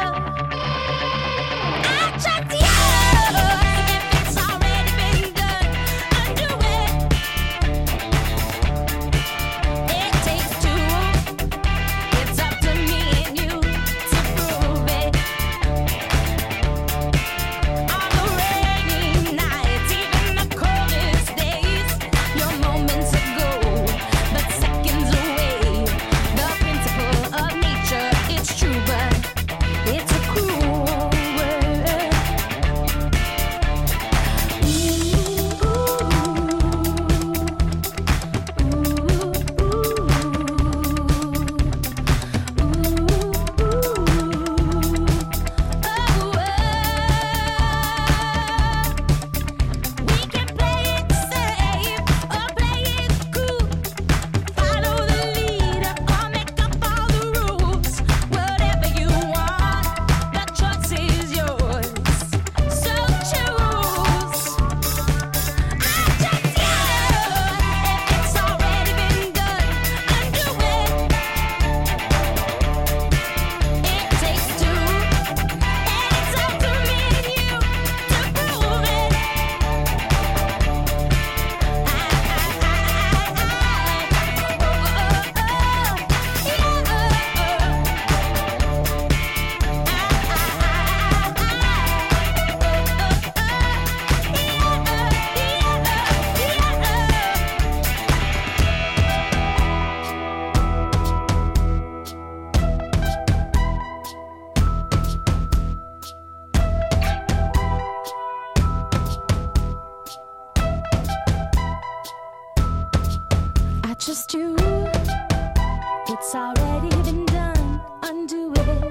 Just you, it's already been done, undo it.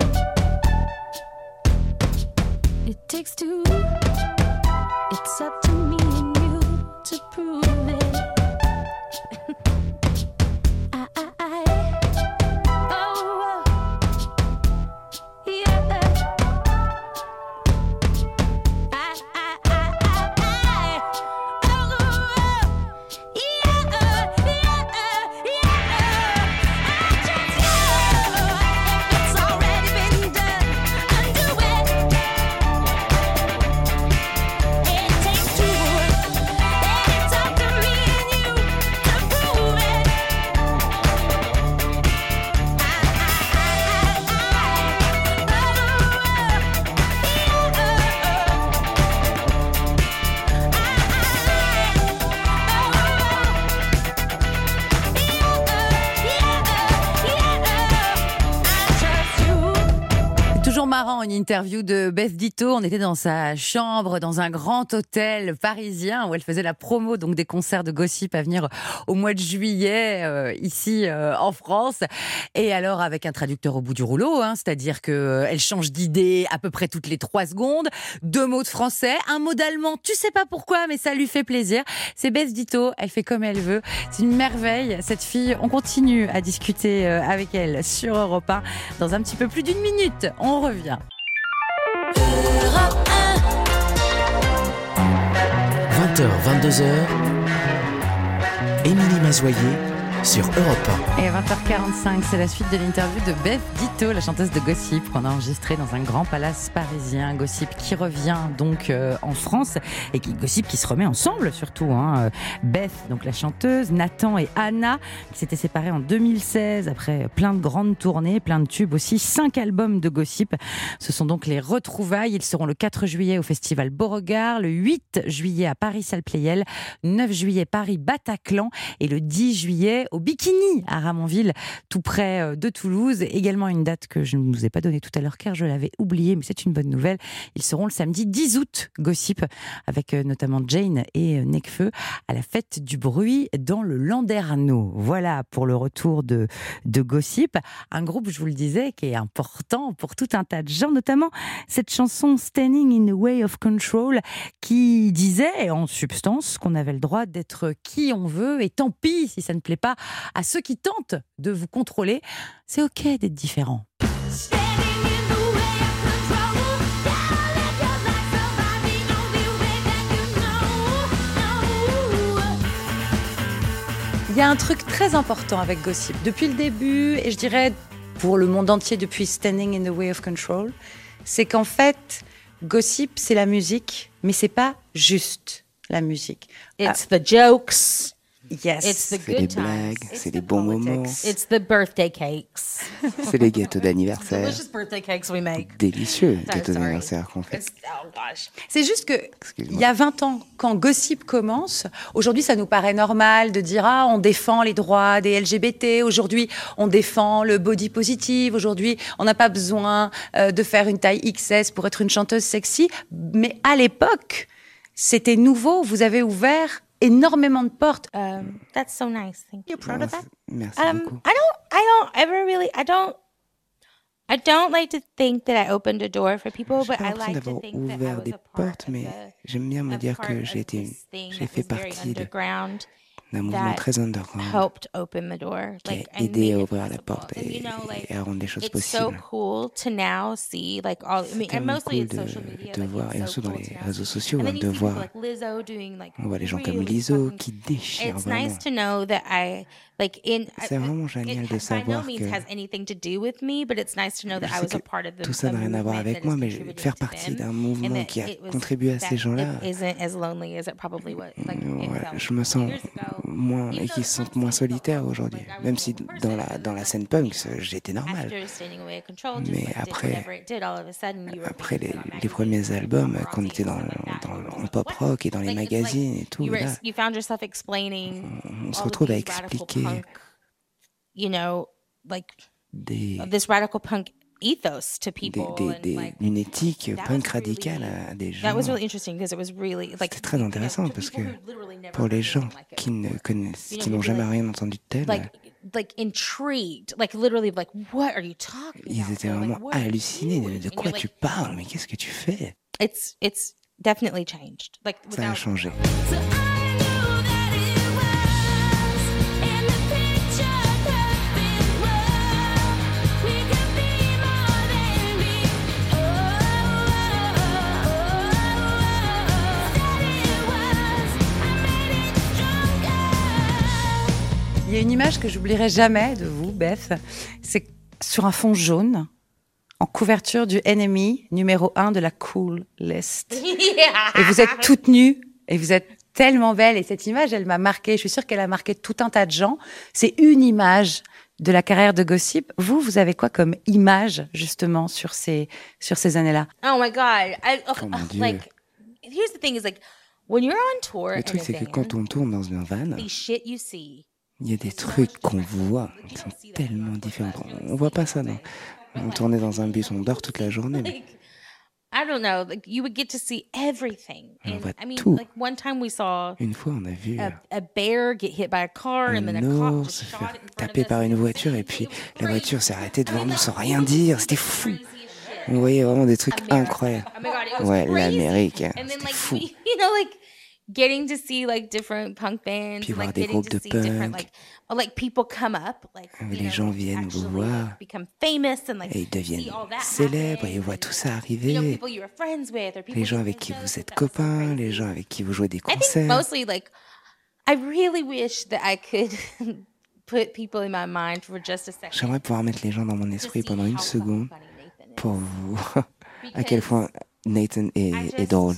It takes two, it's up to me and you to prove it. I, I, I, oh, yeah. I, I, I, I, oh, yeah. It takes two, and it's up to me and you. toujours marrant, une interview de Beth Ditto. On était dans sa chambre, dans un grand hôtel parisien où elle faisait la promo donc des concerts de Gossip à venir au mois de juillet euh, ici euh, en France. Et alors avec un traducteur au bout du rouleau, hein, c'est-à-dire que euh, elle change d'idée à peu près toutes les trois secondes. Deux mots de français, un mot d'allemand. Tu sais pas pourquoi, mais ça lui fait plaisir. C'est Beth Ditto. Elle fait comme elle veut. C'est une merveille. Cette fille, on continue à discuter euh, avec elle sur Europe un dans un petit peu plus d'une minute. On revient. vingt heures, vingt-deux heures, Émilie Mazoyer sur Europe un. Et à vingt heures quarante-cinq, c'est la suite de l'interview de Beth Ditto, la chanteuse de Gossip, qu'on a enregistrée dans un grand palace parisien. Gossip qui revient donc euh, en France et qui, Gossip qui se remet ensemble surtout. Hein. Beth, donc la chanteuse, Nathan et Anna, qui s'étaient séparés en deux mille seize après plein de grandes tournées, plein de tubes aussi, cinq albums de Gossip. Ce sont donc les retrouvailles. Ils seront le quatre juillet au festival Beauregard, le huit juillet à Paris Salle Pleyel, neuf juillet Paris Bataclan et le dix juillet au Bikini à Ramonville, tout près de Toulouse. Également une date que je ne vous ai pas donnée tout à l'heure car je l'avais oubliée, mais c'est une bonne nouvelle. Ils seront le samedi dix août, Gossip, avec notamment Jane et Nekfeu à la fête du bruit dans le Landerneau. Voilà pour le retour de, de Gossip. Un groupe, je vous le disais, qui est important pour tout un tas de gens, notamment cette chanson Standing in the Way of Control qui disait en substance qu'on avait le droit d'être qui on veut et tant pis si ça ne plaît pas à ceux qui tentent de vous contrôler. C'est ok d'être différent. Il y a un truc très important avec Gossip depuis le début, et je dirais pour le monde entier depuis Standing in the Way of Control, c'est qu'en fait, Gossip, c'est la musique, mais c'est pas juste la musique. It's ah. the jokes. Yes. It's the c'est good les times. blagues, It's c'est the les bons politics. moments. It's the birthday cakes. C'est les gâteaux d'anniversaire. Delicious birthday cakes we make. Délicieux So gâteaux sorry. d'anniversaire qu'on fait. It's, oh gosh. C'est juste que Excuse-moi. il y a vingt ans, quand Gossip commence, aujourd'hui ça nous paraît normal de dire ah on défend les droits des L G B T, aujourd'hui on défend le body positive, aujourd'hui on n'a pas besoin euh, de faire une taille X S pour être une chanteuse sexy, mais à l'époque c'était nouveau, vous avez ouvert énormément de portes. Um, that's so nice. Thank you. You're proud Non, of that? c'est- Merci Um, beaucoup. I don't. I don't ever really. I don't. I don't like to think that I opened a door for people, J'ai but pas I l'impression like to d'avoir think that I ouvert was des a part portes, of mais the- j'aime bien me a dire part que of j'ai été, this thing j'ai that fait was very partie de- underground d'un mouvement that très underground helped open the door, qui a like and aidé made à it ouvrir la possible. porte And, et, you know, like, et à rendre les choses it's so possibles. cool to now see like all. I mean, C'est and tellement mostly cool it's de, social media. de like, voir, it's et so surtout dans cool les to now réseaux see. sociaux, And hein, then you de see people voir, like Lizzo doing like on voit les gens comme really Lizzo fucking- qui déchirent It's vraiment. nice to know that I like in. C'est vraiment génial it de by savoir no means que- has anything to do with me, but it's nice to know that Je I sais was a que part of the. tout ça a n'a rien à voir movement avec that moi, is mais contributing faire to partie them, d'un and mouvement that qui a it was- contribué à that ces gens-là. it isn't as lonely as it probably was. Like, it Ouais, felt je me sens years ago. moins Even et though qui the se punk sentent moins scene felt solitaires lonely, aujourd'hui. like, I was Même a si person, dans la and dans la then, scène punk, you ça, know, j'étais normal. after Standing Away of Control, just, Mais like, did après- whatever it did, all of a sudden you were Après les, making it on les magazines, premiers like, albums, paparazzi quand on était and dans, stuff like that, dans and le- it was en like, pop what? rock et dans les Like, it's like magazines et tout, you, were, là, you found yourself explaining on se all of retrouve à these radical expliquer punk, you know, like des, this radical punk ethos to des, people, des, and des- like une éthique that punk was radicale really- à des gens. that was really interesting because it was really like C'était très you know, intéressant to parce people que who literally never pour heard les anything gens like it, qui ne connaissent, you know, qui n'ont you'd be jamais like- rien entendu de tel, like like intrigued, like literally like what are you talking ils about? étaient Or, like, vraiment what are you hallucinés. doing? De, de And quoi you're tu like, parles? Mais qu'est-ce que tu fais? It's it's definitely changed. Like Ça a without changé. So I knew that it was in the picture perfect world. We could be more than we. Oh, oh, oh, said it was. I made it stronger. Il y a une image que j'oublierai jamais de vous, Beth. C'est sur un fond jaune, en couverture du N M E numéro un de la Cool List. Et vous êtes toutes nues et vous êtes tellement belle. Et cette image, elle m'a marquée. Je suis sûre qu'elle a marqué tout un tas de gens. C'est une image de la carrière de Gossip. Vous, vous avez quoi comme image, justement, sur ces, sur ces années-là? oh my god, I okay, Oh, mon uh, Dieu. like here's the thing is like when you're on tour Le in truc, a c'est que van, quand on tourne dans un van, the shit you see il y a des trucs qu'on voit qui sont tellement différents. On voit pas ça dans, On tournait dans un bus, on dort toute la journée. Mais Like, I don't know. Like you would get to see everything. On And voit I mean, tout. like one time we saw une fois, on a vu a, a bear get hit by a car, and then a un cop ours just se shot faire it in front taper of par us. une voiture et puis la voiture s'est arrêtée devant nous sans rien dire. C'était fou. On voyait vraiment des trucs incroyables. Oh my god, it was Ouais, crazy. l'Amérique, And then c'était like fou. we, you know, like getting to see like different punk bands, Puis and, voir like des getting groupes to de see different punk. like or, like people come up, like you Les know, gens viennent vous actually, voir. like, become famous and like Et ils deviennent see all that célèbres happen, et ils voient and, tout ça you know, arriver. people you were friends with, or people Les gens you avec didn't qui know, vous so êtes that was so copains, crazy. les gens avec qui vous jouez des I think concerts. mostly like I really wish that I could put people in my mind for just a second. J'aimerais pouvoir mettre les gens dans mon to esprit see pendant une how seconde fucking funny Nathan is. pour vous à quel Because point Nathan est, I est just- drôle.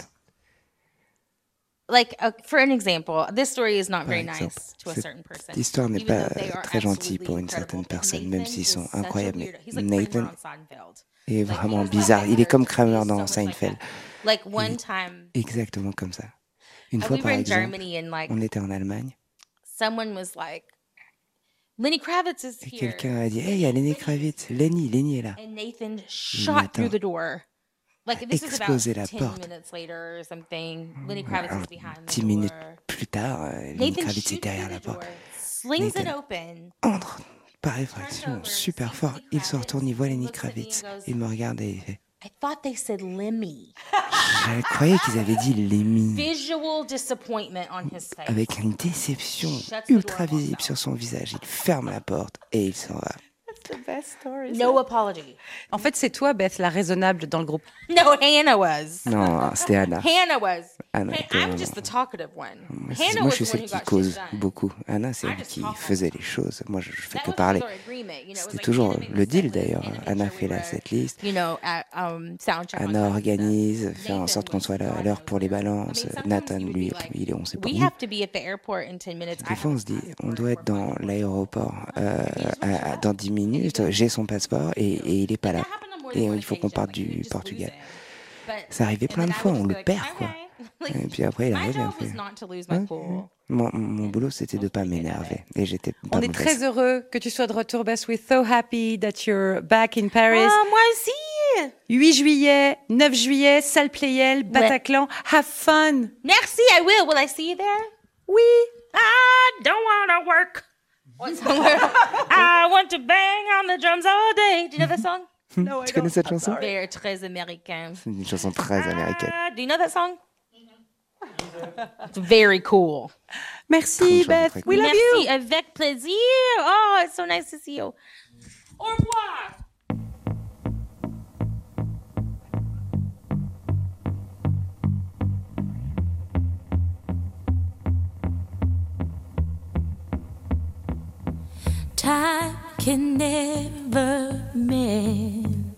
Like uh, for an example, this story is not Par very exemple, nice to a cette certain person. Histoire n'est even pas though they are très gentille absolutely pour une incredible. certaine But personne, Nathan même s'ils is sont such a incroyables. Mais weirdo. He's like Nathan Kramer on Seinfeld. est Like, vraiment he was bizarre. like Il est comme that. Kramer He's so dans much like Seinfeld. that. Like one time, Exactement comme ça. Une uh, fois, we par were in exemple, Germany and like on était en Allemagne someone was like, Lenny Kravitz is et here. quelqu'un a dit « Hey, il y a Lenny Kravitz. Lenny, Lenny est là. And Nathan shot matin, through the door. Like this is about explosé la ten porte. minutes later or something. Lenny Kravitz Alors, is behind the dix door. minutes plus tard, euh, Lenny Nathan Kravitz est shoots derrière through la the door, porte. slings it Nathan open. entre par effraction, super fort. Il se retourne, il voit Lenny Kravitz. Il me regarde et il fait I thought they said Lemmy. Je croyais qu'ils avaient dit Lemmy. Visual disappointment on his face. Avec une déception ultra visible sur son visage. Il ferme la porte et il s'en va. No apology. En fait, c'est toi, Beth, la raisonnable dans le groupe. No, Hannah was. Non, c'était Anna. Hannah was. Anna Han- était I'm vraiment- just the talkative one. Moi, c'est- Hannah moi, was je suis the one celle who qui got shit cause done. beaucoup. Anna, c'est I elle just qui talk faisait les choses. Moi, je, je fais That que was parler. our agreement, you know, it was C'était like toujours Hannah made le the deal set list, d'ailleurs. Hannah made Anna sure fait we la were, setlist. You know, at, um, soundcheck on Anna time and organise, stuff. fait en Nathan sorte qu'on was soit à God l'heure knows pour les where. I mean, balances. sometimes Nathan, he would lui, be like, il est, on sait pas we où. have to be at the airport in ten minutes. I Des fois, have on se dit, a on passport. doit être dans l'aéroport euh, à- à- dans dix minutes. J'ai son passeport et, et il est pas là. Et il faut qu'on parte du Portugal. Ça arrivait plein de fois, on le perd, quoi. Et puis après, il My arrive et on job was fait. not to lose my Ok. cool. Mon, mon boulot, c'était de pas m'énerver. Et j'étais pas On est mauvaise. très heureux que tu sois de retour, Beth. We're so happy that you're back in Paris. Ah, moi aussi. huit juillet, neuf juillet, salle Playel, Bataclan. Have fun. Merci, I will. Will I see you there? Oui. I don't want to work. I want to bang on the drums all day. Do you know that song? No, I Tu connais don't. cette chanson? Very très américain. C'est une chanson très américaine. Ah, do you know that song? It's very cool. Merci, Très Beth. cool. We love Merci, you. avec plaisir. Oh, it's so nice to see you. Au revoir. Time can never mend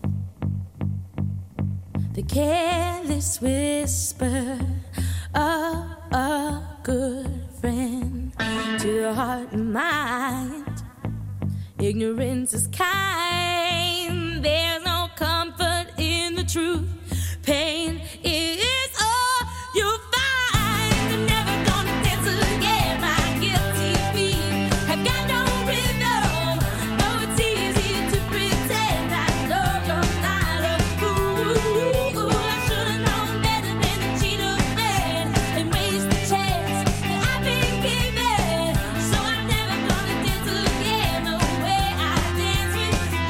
the careless whisper of a good friend to the heart and mind. Ignorance is kind. There's no comfort in the truth. Pain is all you find. I'm never gonna dance again. My guilty feet have got no rhythm. Oh, it's easy to pretend I know you're not a fool. I should've known better than to cheat a man and waste the chance that I've been given. So I'm never gonna dance again the way I dance with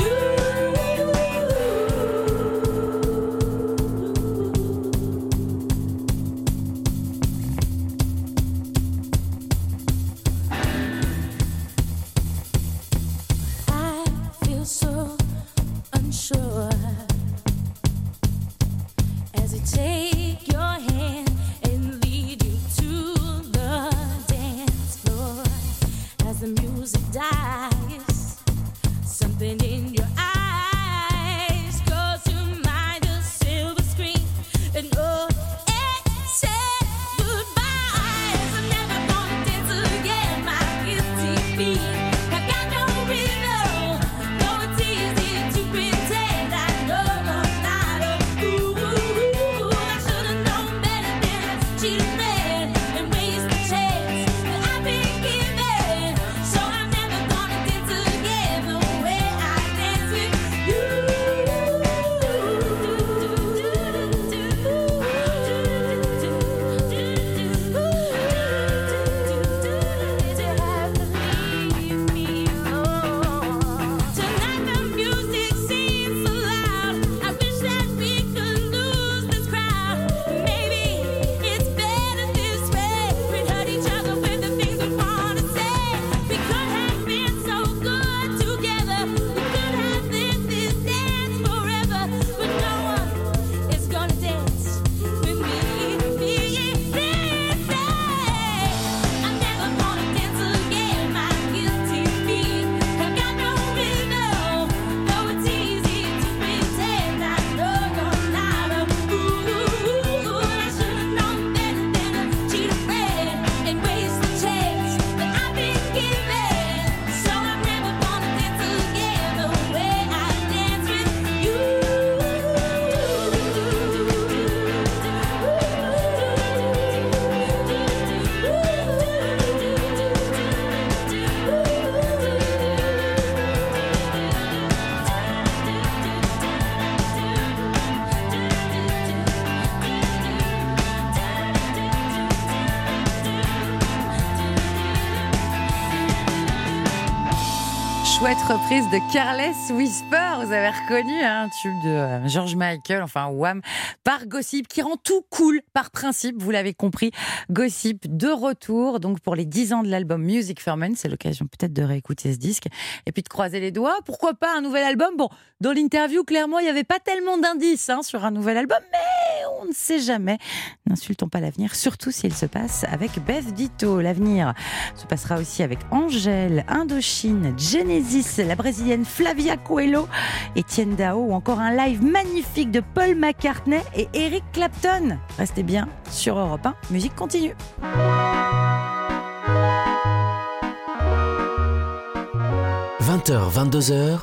Chouette reprise de Careless Whisper, vous avez reconnu, hein, un tube de euh, George Michael, enfin Wham, par Gossip, qui rend tout cool par principe, vous l'avez compris. Gossip de retour, donc pour les dix ans de l'album Music for Men, c'est l'occasion peut-être de réécouter ce disque, et puis de croiser les doigts, pourquoi pas un nouvel album. Bon, dans l'interview, clairement, il n'y avait pas tellement d'indices hein, sur un nouvel album, mais on ne sait jamais. N'insultons pas l'avenir, surtout si il se passe avec Beth Ditto. L'avenir se passera aussi avec Angèle, Indochine, Genesis, la brésilienne Flavia Coelho, Etienne Dao ou encore un live magnifique de Paul McCartney et Eric Clapton. Restez bien sur Europe un, musique continue. vingt heures, vingt-deux heures,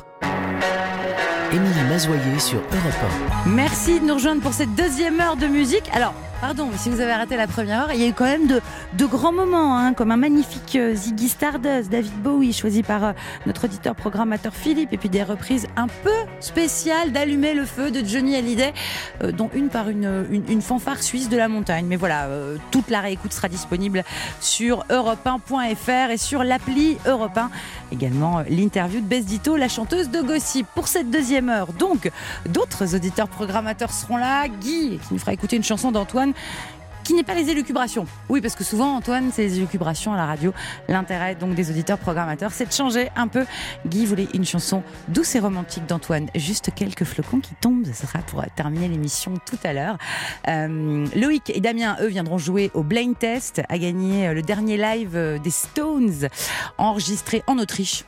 Émilie Mazoyer sur Europe un. Merci de nous rejoindre pour cette deuxième heure de musique. Alors, pardon, mais si vous avez raté la première heure, il y a eu quand même de, de grands moments, hein, comme un magnifique euh, Ziggy Stardust, David Bowie, choisi par euh, notre auditeur programmateur Philippe, et puis des reprises un peu spéciales d'Allumer le feu de Johnny Hallyday, euh, dont une par une, une, une fanfare suisse de la montagne. Mais voilà, euh, toute la réécoute sera disponible sur europe un point f r et sur l'appli Europe un. Également euh, l'interview de Beth Ditto, la chanteuse de Gossip. Pour cette deuxième heure, donc, d'autres auditeurs programmateurs seront là. Guy, qui nous fera écouter une chanson d'Antoine, qui n'est pas les élucubrations. Oui, parce que souvent, Antoine, c'est les élucubrations à la radio. L'intérêt donc des auditeurs programmateurs, c'est de changer un peu. Guy voulait une chanson douce et romantique d'Antoine. Juste quelques flocons qui tombent. Ce sera pour terminer l'émission tout à l'heure. Euh, Loïc et Damien, eux, viendront jouer au Blind Test, à gagner le dernier live des Stones, enregistré en Autriche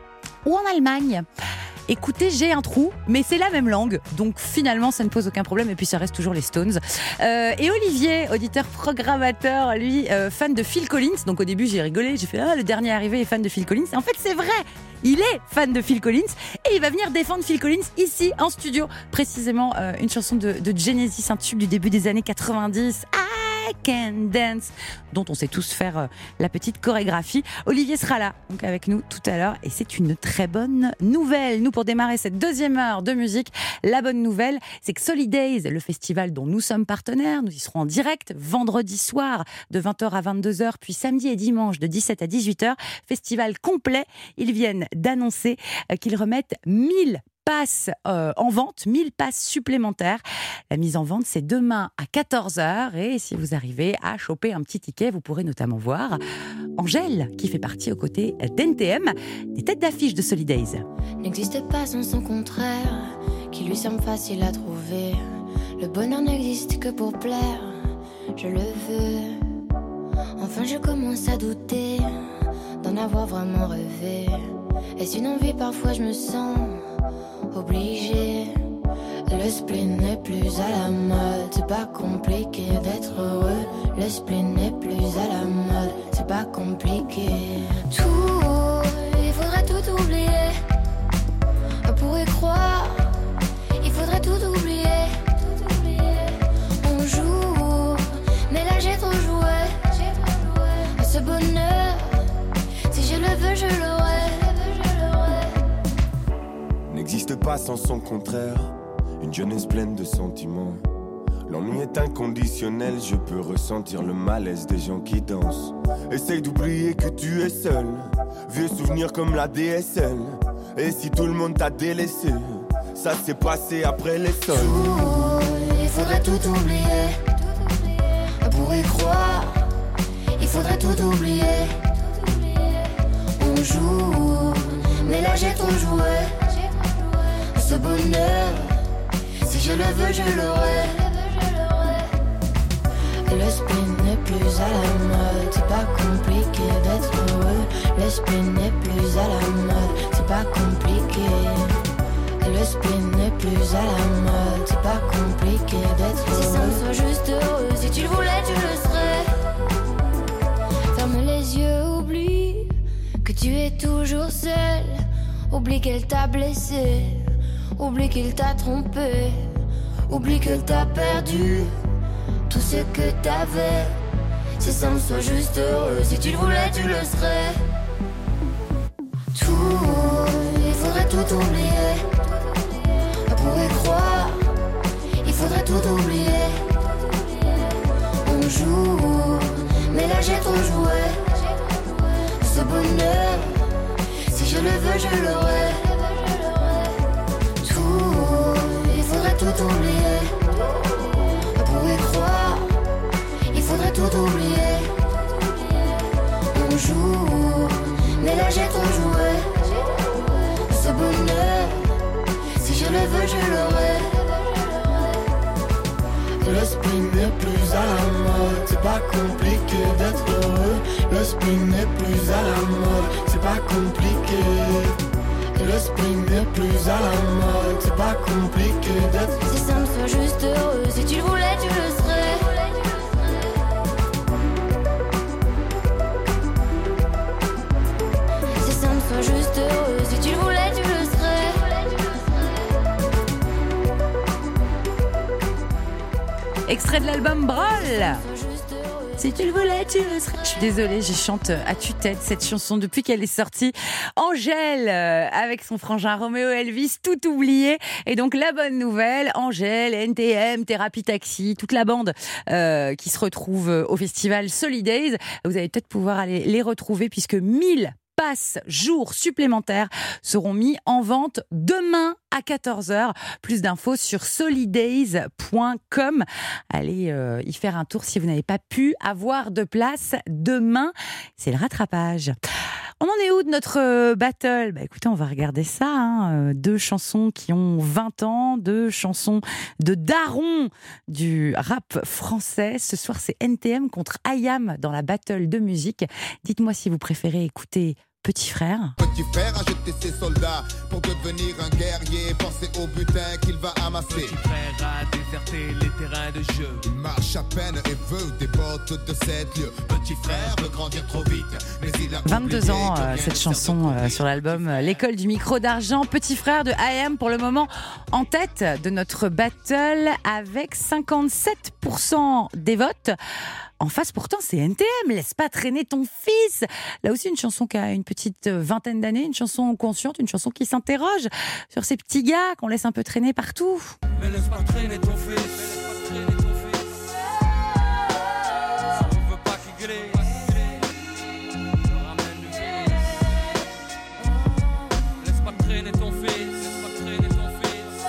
ou en Allemagne. Écoutez, j'ai un trou, mais c'est la même langue, donc finalement ça ne pose aucun problème, et puis ça reste toujours les Stones. Euh, et Olivier, auditeur programmateur, lui, euh, fan de Phil Collins, donc au début j'ai rigolé, j'ai fait ah, le dernier arrivé est fan de Phil Collins, et en fait c'est vrai, il est fan de Phil Collins, et il va venir défendre Phil Collins ici en studio, précisément euh, une chanson de, de Genesis, un tube du début des années quatre-vingt-dix, I Can Dance, dont on sait tous faire euh, la petite chorégraphie. Olivier sera là, donc avec nous tout à l'heure, et c'est une très bonne nouvelle. Nous, pour démarrer cette deuxième heure de musique, la bonne nouvelle, c'est que Solidays, le festival dont nous sommes partenaires, nous y serons en direct vendredi soir de vingt heures à vingt-deux heures, puis samedi et dimanche de dix-sept à dix-huit heures. Festival complet. Ils viennent d'annoncer euh, qu'ils remettent mille passes euh, en vente, mille passes supplémentaires. La mise en vente, c'est demain à quatorze heures, et si vous arrivez à choper un petit ticket, vous pourrez notamment voir Angèle, qui fait partie aux côtés d'N T M, des têtes d'affiche de Solidays. N'existe pas sans son contraire, qui lui semble facile à trouver. Le bonheur n'existe que pour plaire, je le veux. Enfin je commence à douter d'en avoir vraiment rêvé. Est-ce une envie? Parfois je me sens obligée. Le spleen n'est plus à la mode, c'est pas compliqué d'être heureux. Le spleen n'est plus à la mode, c'est pas compliqué. Tout, il faudrait tout oublier. On pourrait croire, il faudrait tout oublier. On joue, mais là j'ai trop joué. Ce bonheur, si je le veux, je l'aurai. N'existe pas sans son contraire, une jeunesse pleine de sentiments. L'ennui est inconditionnel, je peux ressentir le malaise des gens qui dansent. Essaye d'oublier que tu es seul, vieux souvenirs comme la D S L. Et si tout le monde t'a délaissé, ça s'est passé après les sols. Tout, il faudrait tout oublier. Pour y croire, il faudrait tout oublier. On joue, mais là j'ai trop joué. Ce bonheur, si je le veux, je l'aurai. Le spleen n'est plus à la mode, c'est pas compliqué d'être heureux. Le spleen n'est plus à la mode, c'est pas compliqué. Le spleen n'est plus à la mode, c'est pas compliqué d'être heureux. Si ça me soit juste heureux, si tu le voulais, tu le serais. Ferme les yeux, oublie que tu es toujours seul. Oublie qu'elle t'a blessé. Oublie qu'il t'a trompé, oublie que t'as perdu tout ce que t'avais. Si ça me soit juste heureux, si tu le voulais, tu le serais. Tout, il faudrait tout oublier. Pour y croire, il faudrait tout oublier. On joue, mais là j'ai trop joué. Ce bonheur, si je le veux, veux, je l'aurai. Tout, il faudrait tout oublier. Pour y croire, il faudrait tout oublier. On joue, mais là j'ai trop joué. Ce bonheur, si je le veux, je l'aurai. Le spin n'est plus à la mode, c'est pas compliqué d'être heureux. Le spin n'est plus à la mode, c'est pas compliqué. Le spin n'est plus à la mode, c'est pas compliqué d'être. C'est simple, sois juste heureux, si tu le voulais, tu le serais. C'est simple, sois juste heureux, si tu le voulais, tu le serais. Extrait de l'album Brawl. Si tu le voulais, tu le serais. Je suis désolée, j'y chante à tue-tête cette chanson depuis qu'elle est sortie. Angèle, euh, avec son frangin Roméo Elvis, tout oublié. Et donc la bonne nouvelle, Angèle, N T M, Thérapie Taxi, toute la bande euh, qui se retrouve au festival Solidays. Vous allez peut-être pouvoir aller les retrouver puisque mille passes jours supplémentaires seront mis en vente demain à quatorze heures. Plus d'infos sur solidays point com. Allez euh, y faire un tour si vous n'avez pas pu avoir de place demain. C'est le rattrapage. On en est où de notre euh, battle ? Bah écoutez, on va regarder ça. Hein. Euh, deux chansons qui ont vingt ans, deux chansons de daron du rap français. Ce soir, c'est N T M contre I A M dans la battle de musique. Dites-moi si vous préférez écouter Petit Frère. Petit frère a jeté ses soldats pour devenir un guerrier. Pensez au butin qu'il va amasser. Petit frère a déserté les terrains de jeu. Il marche à peine et veut des bottes de sept lieues. Petit frère veut grandir trop vite, mais il a vingt-deux ans, euh, cette chanson euh, sur l'album euh, L'école du micro d'argent. Petit Frère de I A M pour le moment en tête de notre battle avec cinquante-sept pour cent des votes. En face, pourtant, c'est N T M. Laisse pas traîner ton fils. Là aussi, une chanson qui a une petite vingtaine d'années, une chanson consciente, une chanson qui s'interroge sur ces petits gars qu'on laisse un peu traîner partout. Mais laisse pas traîner ton fils. Mais laisse pas traîner ton fils. Si on veut pas qu'il glisse, ramène le fils. Laisse pas traîner ton fils. Laisse pas traîner ton fils.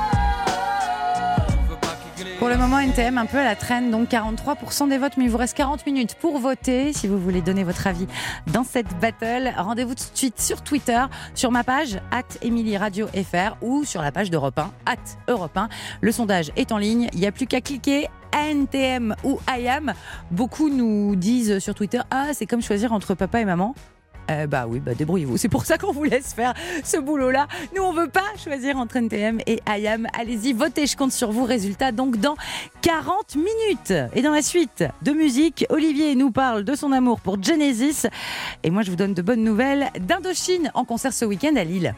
On veut pas qu'il glisse. Pour le moment, N T M un peu à la traîne, donc quarante-trois pour cent des votes, mais il vous reste quarante minutes pour voter. Si vous voulez donner votre avis dans cette battle, rendez-vous tout de suite sur Twitter, sur ma page arobase Émilie Radio F R ou sur la page d'Europe un, arobase Europe un. Le sondage est en ligne, il n'y a plus qu'à cliquer N T M ou I A M. Beaucoup nous disent sur Twitter, ah c'est comme choisir entre papa et maman. Euh, bah oui, bah débrouillez-vous. C'est pour ça qu'on vous laisse faire ce boulot-là. Nous, on veut pas choisir entre N T M et I A M. Allez-y, votez, je compte sur vous. Résultat, donc dans quarante minutes. Et dans la suite de musique, Olivier nous parle de son amour pour Genesis. Et moi, je vous donne de bonnes nouvelles d'Indochine en concert ce week-end à Lille.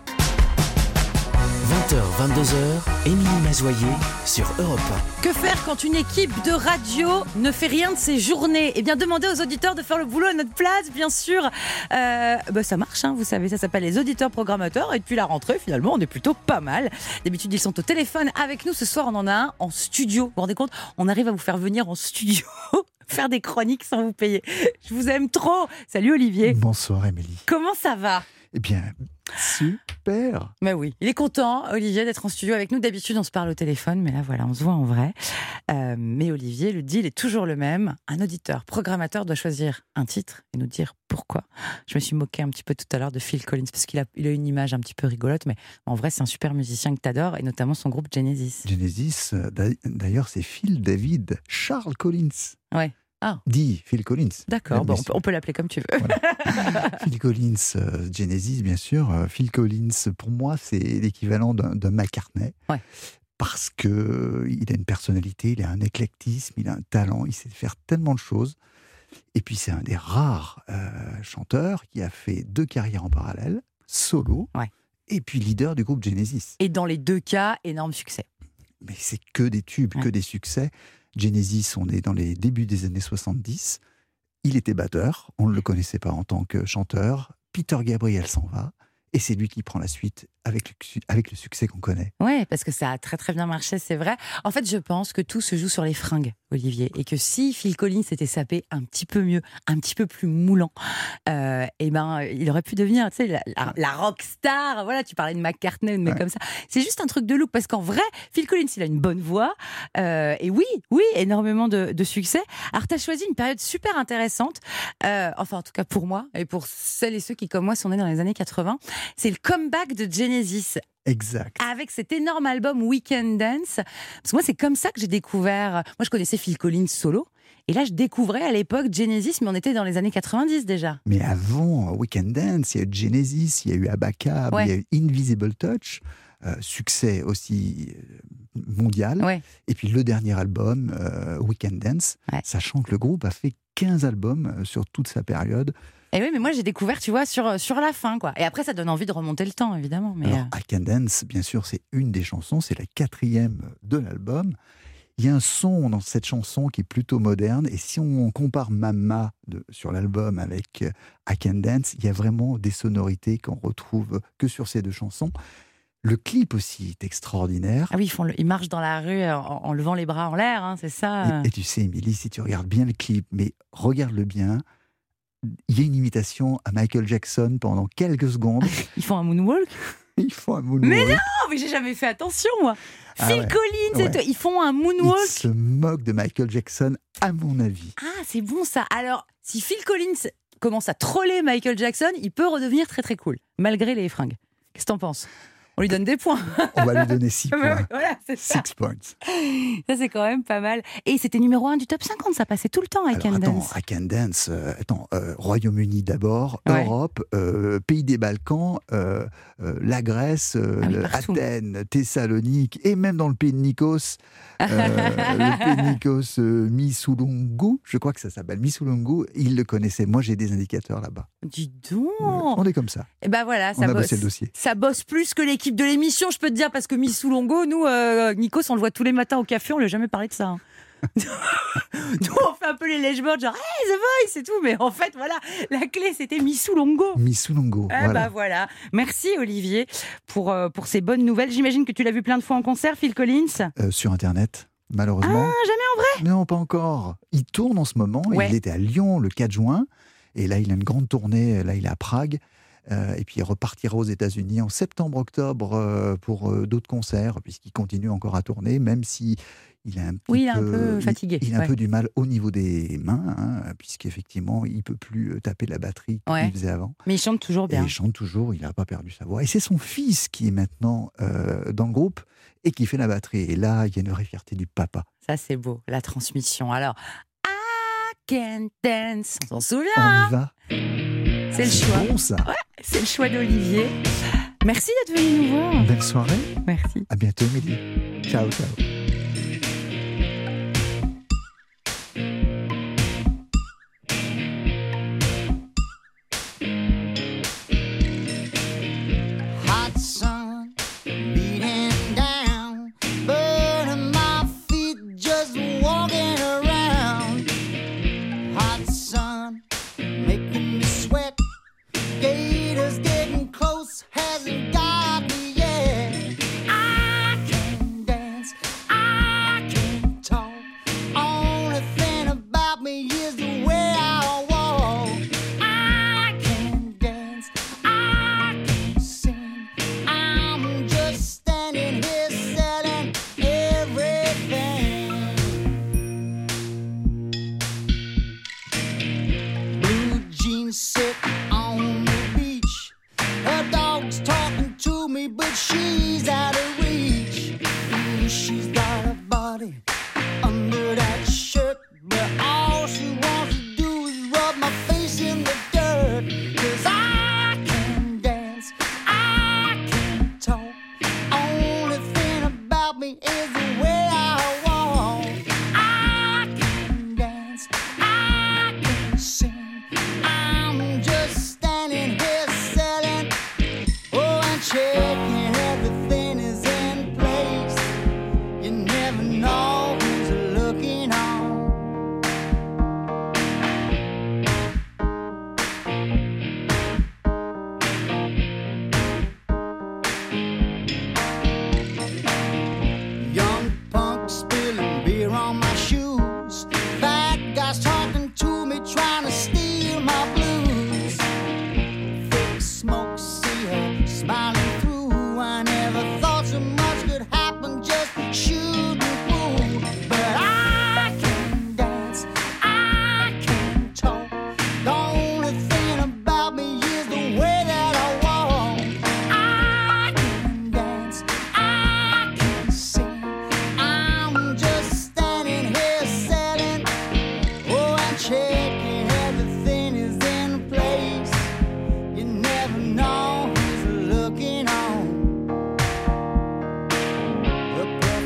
vingt heures, vingt-deux heures, Émilie Mazoyer sur Europe un. Que faire quand une équipe de radio ne fait rien de ses journées ? Eh bien, demandez aux auditeurs de faire le boulot à notre place, bien sûr. Euh, bah, ça marche, hein, vous savez, ça s'appelle les auditeurs programmateurs. Et depuis la rentrée, finalement, on est plutôt pas mal. D'habitude, ils sont au téléphone avec nous. Ce soir, on en a un en studio. Vous vous rendez compte ? On arrive à vous faire venir en studio. Faire des chroniques sans vous payer. Je vous aime trop. Salut Olivier. Bonsoir Émilie. Comment ça va ? Eh bien, super. Mais oui, il est content, Olivier, d'être en studio avec nous. D'habitude, on se parle au téléphone, mais là, voilà, on se voit en vrai. Euh, mais Olivier, le deal est toujours le même. Un auditeur, programmateur doit choisir un titre et nous dire pourquoi. Je me suis moquée un petit peu tout à l'heure de Phil Collins, parce qu'il a, il a une image un petit peu rigolote, mais en vrai, c'est un super musicien que t'adores, et notamment son groupe Genesis. Genesis, d'ailleurs, c'est Phil David Charles Collins. Ouais. Ah. Dit Phil Collins. D'accord, bon, on peut, on peut l'appeler comme tu veux. Voilà. Phil Collins, euh, Genesis, bien sûr. Euh, Phil Collins, pour moi, c'est l'équivalent d'un, d'un McCartney. Ouais. Parce qu'il a une personnalité, il a un éclectisme, il a un talent, il sait faire tellement de choses. Et puis, c'est un des rares euh, chanteurs qui a fait deux carrières en parallèle, solo, ouais. Et puis leader du groupe Genesis. Et dans les deux cas, énorme succès. Mais c'est que des tubes, ouais. Que des succès. Genesis, on est dans les débuts des années soixante-dix. Il était batteur, on ne le connaissait pas en tant que chanteur. Peter Gabriel s'en va, et c'est lui qui prend la suite avec le, avec le succès qu'on connaît. Ouais, parce que ça a très très bien marché, c'est vrai. En fait, je pense que tout se joue sur les fringues, Olivier, et que si Phil Collins s'était sapé un petit peu mieux, un petit peu plus moulant, euh, et ben, il aurait pu devenir, tu sais, la, la, la rock star. Voilà, tu parlais de McCartney, mais ouais. comme ça. C'est juste un truc de look, parce qu'en vrai, Phil Collins, il a une bonne voix, euh, et oui, oui, énormément de, de succès. Alors, tu as choisi une période super intéressante, euh, enfin, en tout cas pour moi, et pour celles et ceux qui, comme moi, sont nés dans les années quatre-vingts. C'est le comeback de Genesis. Exact. Avec cet énorme album Weekend Dance. Parce que moi, c'est comme ça que j'ai découvert. Moi, je connaissais Phil Collins solo. Et là, je découvrais à l'époque Genesis, mais on était dans les années quatre-vingt-dix déjà. Mais avant Weekend Dance, il y a eu Genesis, il y a eu Abacab, ouais. il y a eu Invisible Touch. Euh, succès aussi mondial. Ouais. Et puis le dernier album, euh, Weekend Dance, ouais. sachant que le groupe a fait quinze albums sur toute sa période. Et oui, mais moi j'ai découvert, tu vois, sur, sur la fin, quoi. Et après, ça donne envie de remonter le temps, évidemment. Mais Alors, euh... I Can Dance, bien sûr, c'est une des chansons, c'est la quatrième de l'album. Il y a un son dans cette chanson qui est plutôt moderne. Et si on compare Mama de, sur l'album avec euh, I Can Dance, il y a vraiment des sonorités qu'on retrouve que sur ces deux chansons. Le clip aussi est extraordinaire. Ah oui, ils, font le, ils marchent dans la rue en, en levant les bras en l'air, hein, c'est ça. Et, et tu sais, Émilie, si tu regardes bien le clip, mais regarde-le bien, il y a une imitation à Michael Jackson pendant quelques secondes. Ils font un moonwalk Ils font un moonwalk. Mais non, mais j'ai jamais fait attention, moi. Ah Phil ouais. Collins, ouais. ils font un moonwalk. Ils se moquent de Michael Jackson, à mon avis. Ah, c'est bon ça. Alors, si Phil Collins commence à troller Michael Jackson, il peut redevenir très très cool, malgré les fringues. Qu'est-ce que t'en penses ? On lui donne des points. On va lui donner six points. Voilà, c'est ça. Six points. Ça, c'est quand même pas mal. Et c'était numéro un du top cinquante, ça passait tout le temps, I Alors, Can attends, Dance. I Can Dance, euh, attends, euh, Royaume-Uni d'abord, ouais. Europe, euh, pays des Balkans, euh, euh, la Grèce, euh, ah oui, Athènes, Thessalonique, et même dans le pays de Nikos, euh, le pays de Nikos, euh, Missoulungu, je crois que ça s'appelle Missoulungu, ils le connaissaient. Moi, j'ai des indicateurs là-bas. Dis donc. On est comme ça. Et ben voilà, on ça a bosse. bossé le dossier. Ça bosse plus que l'équipe de l'émission, je peux te dire, parce que Missoulongo, nous, euh, Nikos, on le voit tous les matins au café, on lui a jamais parlé de ça. Hein. Nous, on fait un peu les lèche-bords, genre hey, The Voice et tout, mais en fait, voilà, la clé, c'était Missoulongo. Missoulongo. Eh voilà. Bah voilà. Merci Olivier pour, euh, pour ces bonnes nouvelles. J'imagine que tu l'as vu plein de fois en concert, Phil Collins. Euh, sur Internet. Malheureusement. Ah, jamais en vrai ? Non, pas encore. Il tourne en ce moment. Ouais. Il était à Lyon le quatre juin. Et là, il a une grande tournée. Là, il est à Prague. Euh, et puis, il repartira aux États-Unis en septembre-octobre euh, pour euh, d'autres concerts, puisqu'il continue encore à tourner, même si il est un petit oui, il est peu, un peu fatigué. Il, il a ouais. un peu du mal au niveau des mains, hein, puisqu'effectivement, il ne peut plus taper de la batterie comme ouais. il faisait avant. Mais il chante toujours bien. Et il chante toujours, il n'a pas perdu sa voix. Et c'est son fils qui est maintenant euh, dans le groupe et qui fait la batterie. Et là, il y a une vraie fierté du papa. Ça, c'est beau, la transmission. Alors, I Can Dance, on s'en souvient. On y va. C'est le choix. Bon, ça. Ouais, c'est le choix d'Olivier. Merci d'être venu nous voir. Belle soirée. Merci. À bientôt, Émilie. Ciao, ciao. I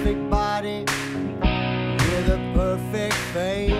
perfect body with a perfect face.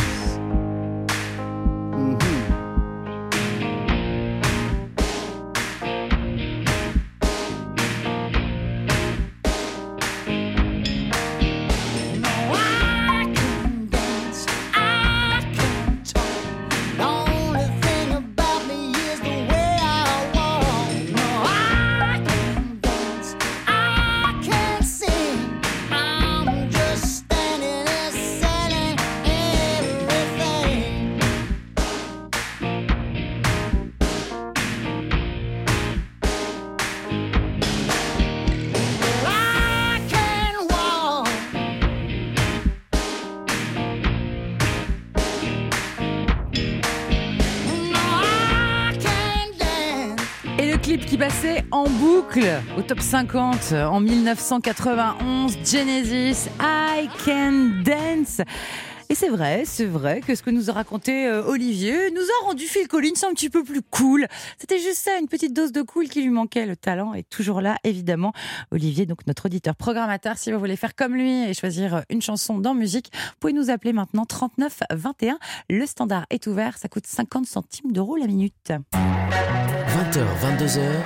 Qui passait en boucle au top cinquante en dix-neuf cent quatre-vingt-onze, Genesis, I Can Dance. Et c'est vrai, c'est vrai que ce que nous a raconté euh, Olivier nous a rendu Phil Collins un petit peu plus cool. C'était juste ça, une petite dose de cool qui lui manquait. Le talent est toujours là, évidemment. Olivier, donc notre auditeur programmateur, si vous voulez faire comme lui et choisir une chanson dans musique, vous pouvez nous appeler maintenant trente-neuf vingt et un. Le standard est ouvert, ça coûte cinquante centimes d'euros la minute. vingt heures, vingt-deux heures,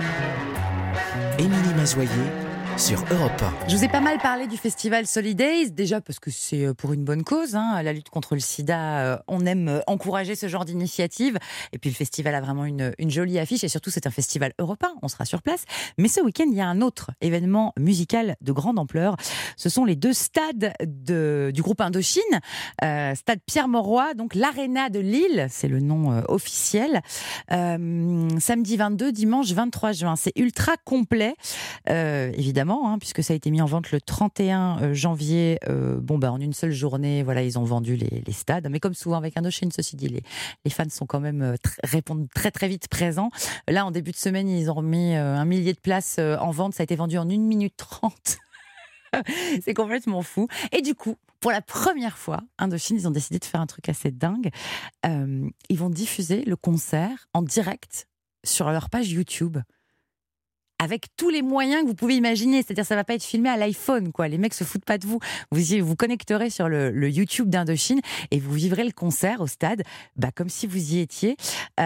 Émilie Mazoyer sur Europe un. Je vous ai pas mal parlé du festival Solidays, déjà parce que c'est pour une bonne cause, hein, la lutte contre le sida, on aime encourager ce genre d'initiative, et puis le festival a vraiment une, une jolie affiche, et surtout c'est un festival européen, on sera sur place, mais ce week-end il y a un autre événement musical de grande ampleur, ce sont les deux stades de, du groupe Indochine, euh, stade Pierre-Mauroy, donc l'Arena de Lille, c'est le nom euh, officiel, euh, samedi vingt-deux, dimanche vingt-trois juin, c'est ultra complet, euh, évidemment, Hein, puisque ça a été mis en vente le trente et un janvier. Euh, bon, bah, en une seule journée, voilà, ils ont vendu les, les stades. Mais comme souvent avec Indochine, ceci dit, les, les fans sont quand même euh, tr- répondent très très vite présents. Là, en début de semaine, ils ont remis euh, un millier de places euh, en vente. Ça a été vendu en une minute trente. C'est complètement fou. Et du coup, pour la première fois, Indochine, ils ont décidé de faire un truc assez dingue. Euh, ils vont diffuser le concert en direct sur leur page YouTube, avec tous les moyens que vous pouvez imaginer. C'est-à-dire, ça va pas être filmé à l'iPhone, quoi. Les mecs se foutent pas de vous. Vous y, vous connecterez sur le, le YouTube d'Indochine et vous vivrez le concert au stade, bah, comme si vous y étiez.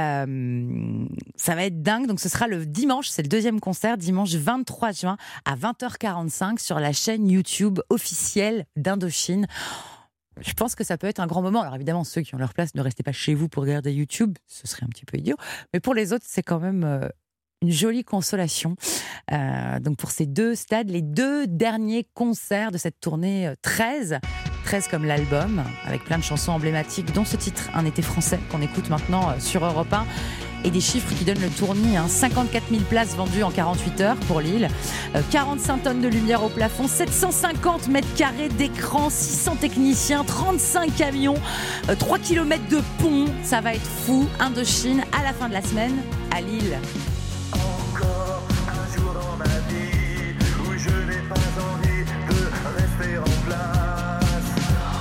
Euh, ça va être dingue. Donc, ce sera le dimanche, c'est le deuxième concert, dimanche vingt-trois juin à vingt heures quarante-cinq sur la chaîne YouTube officielle d'Indochine. Je pense que ça peut être un grand moment. Alors évidemment, ceux qui ont leur place, ne restez pas chez vous pour regarder YouTube. Ce serait un petit peu idiot. Mais pour les autres, c'est quand même... Euh, une jolie consolation. Euh, donc pour ces deux stades, les deux derniers concerts de cette tournée treize, treize comme l'album, avec plein de chansons emblématiques, dont ce titre, Un été français, qu'on écoute maintenant sur Europe un, et des chiffres qui donnent le tournis, hein. cinquante-quatre mille places vendues en quarante-huit heures pour Lille, euh, quarante-cinq tonnes de lumière au plafond, sept cent cinquante mètres carrés d'écran, six cents techniciens, trente-cinq camions, euh, trois kilomètres de pont, ça va être fou. Indochine à la fin de la semaine à Lille. Encore un jour dans ma vie où je n'ai pas envie de rester en place.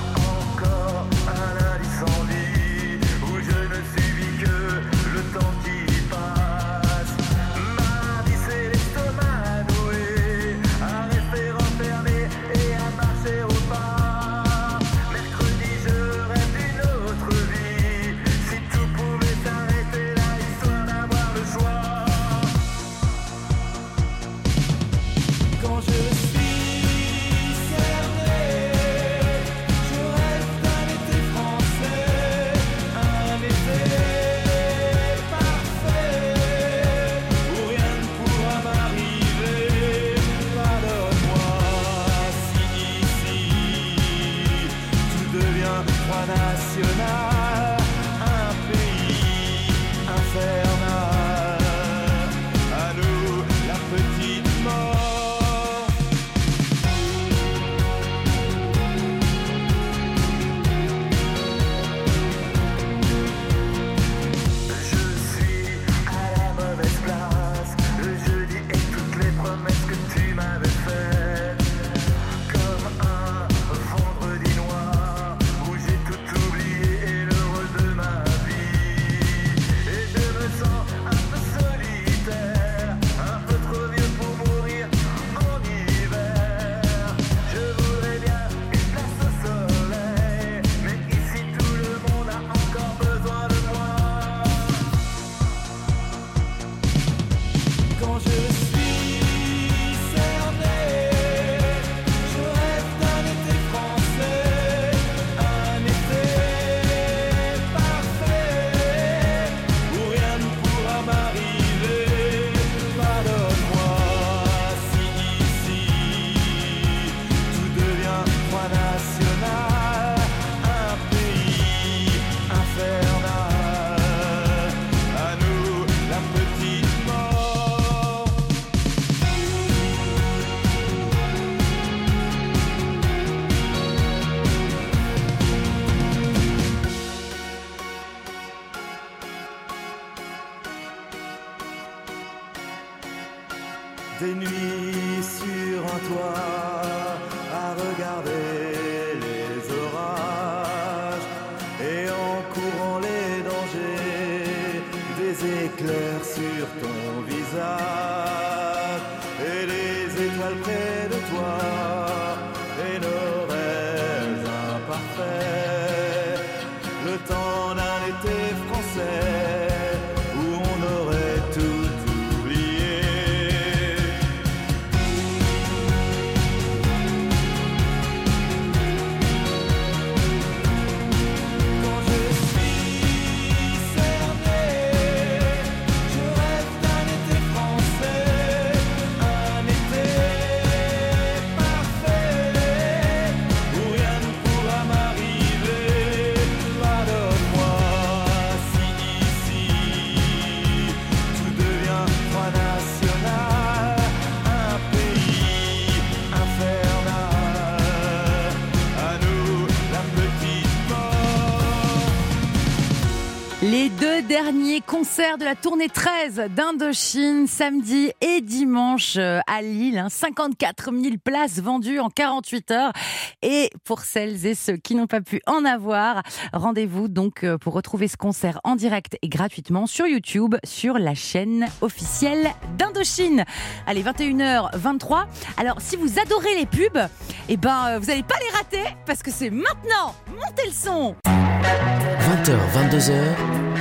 Encore un lundi sans vie où je ne subis que le temps qui passe. Mardi c'est l'estomac noué, à rester renfermé et à marcher au pas. Mercredi je rêve d'une autre vie, si tout pouvait s'arrêter là, histoire d'avoir le choix. Les deux derniers concerts de la tournée treize d'Indochine, samedi et dimanche à Lille. Hein, cinquante-quatre mille places vendues en quarante-huit heures. Et pour celles et ceux qui n'ont pas pu en avoir, rendez-vous donc pour retrouver ce concert en direct et gratuitement sur YouTube, sur la chaîne officielle d'Indochine. Allez, vingt et une heures vingt-trois. Alors, si vous adorez les pubs, eh ben, vous n'allez pas les rater parce que c'est maintenant. Montez le son. vingt heures, vingt-deux heures,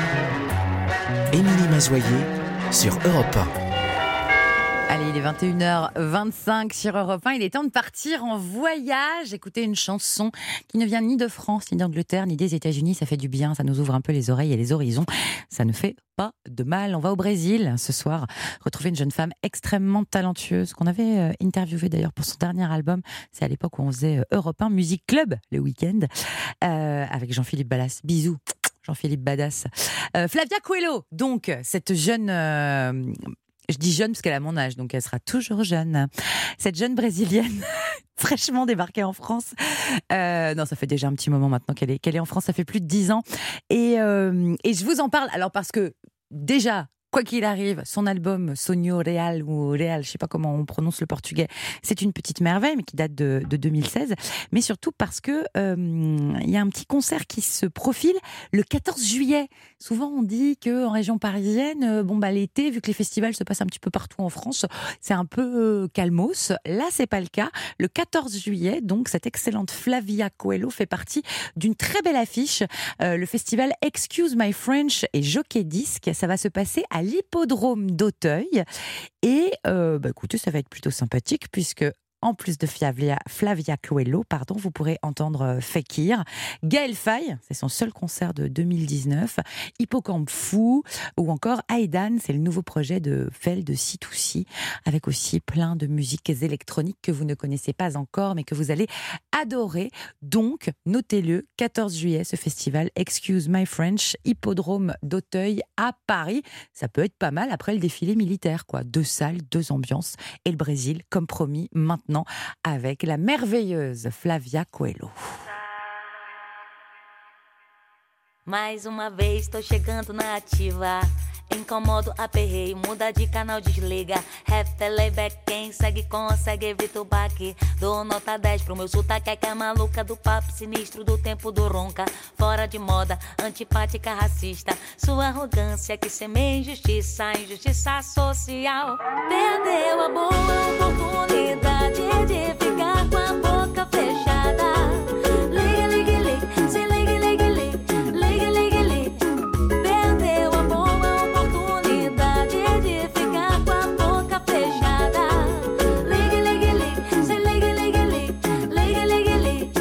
Émilie Mazoyer sur Europe un. Allez, il est vingt et une heures vingt-cinq sur Europe un. Il est temps de partir en voyage. Écoutez une chanson qui ne vient ni de France, ni d'Angleterre, ni des États-Unis. Ça fait du bien, ça nous ouvre un peu les oreilles et les horizons. Ça ne fait pas de mal. On va au Brésil ce soir retrouver une jeune femme extrêmement talentueuse qu'on avait interviewée d'ailleurs pour son dernier album. C'est à l'époque où on faisait Europe un Music Club le week-end euh, avec Jean-Philippe Ballas. Bisous. Jean-Philippe Badass. Euh, Flavia Coelho, donc, cette jeune... Euh, je dis jeune parce qu'elle a mon âge, donc elle sera toujours jeune. Cette jeune brésilienne, fraîchement débarquée en France. Euh, non, ça fait déjà un petit moment maintenant qu'elle est, qu'elle est en France, ça fait plus de dix ans. Et, euh, et je vous en parle, alors parce que, déjà... Quoi qu'il arrive, son album Sonho Real ou Real, je sais pas comment on prononce le portugais, c'est une petite merveille, mais qui date de, de deux mille seize. Mais surtout parce que euh, y a un petit concert qui se profile le quatorze juillet. Souvent, on dit que en région parisienne, euh, bon bah l'été, vu que les festivals se passent un petit peu partout en France, c'est un peu euh, calmos. Là, c'est pas le cas. Le quatorze juillet, donc cette excellente Flavia Coelho fait partie d'une très belle affiche. Euh, le festival Excuse My French et Jockey Disc, ça va se passer à à l'hippodrome d'Auteuil. Et euh, bah écoutez, ça va être plutôt sympathique puisque en plus de Flavia, Flavia Coelho, pardon, vous pourrez entendre Fekir, Gaël Faye, c'est son seul concert de deux mille dix-neuf, Hippocampe Fou, ou encore Aidan, c'est le nouveau projet de Fel de C deux C, avec aussi plein de musiques électroniques que vous ne connaissez pas encore, mais que vous allez adorer. Donc, notez-le, quatorze juillet, ce festival Excuse My French, Hippodrome d'Auteuil à Paris. Ça peut être pas mal après le défilé militaire, quoi. Deux salles, deux ambiances, et le Brésil, comme promis, maintenant, avec la merveilleuse Flavia Coelho. Mais uma vez tô chegando na ativa. Incomodo, aperreio, muda de canal, desliga. Have playback, quem segue consegue, evita o baque. Dou nota dez pro meu sotaque, é que é maluca do papo sinistro do tempo do ronca. Fora de moda, antipática, racista. Sua arrogância que semeia injustiça, injustiça social. Perdeu a boa oportunidade de ficar com a boca fechada. Liga, liga, liga, se liga, liga, liga. Liga, liga, liga. Perdeu a boa oportunidade de ficar com a boca fechada. Liga, liga, liga, se liga, liga, liga. Liga, liga, liga.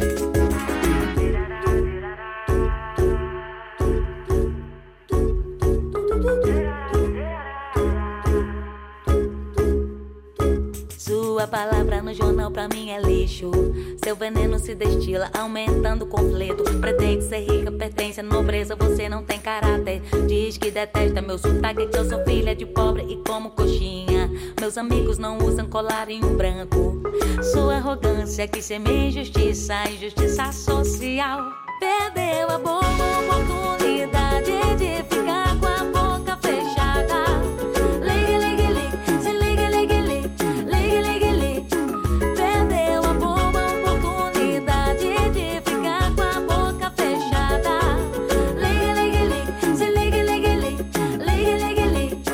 Sua palavra no jornal pra mim é lixo. Seu veneno se destila, aumentando o conflito. Pretende ser rica, pertence à nobreza, você não tem caráter. Diz que detesta meu sotaque, que eu sou filha de pobre e como coxinha. Meus amigos não usam colarinho branco. Sua arrogância que semeia injustiça, injustiça social. Perdeu a boa oportunidade de ficar com a boca fechada. Liga, liga, liga, se liga, liga, liga. Liga, liga, liga. Perdeu a boa oportunidade de ficar com a boca fechada. Liga, liga, liga, se liga, liga, liga. Liga, liga, liga.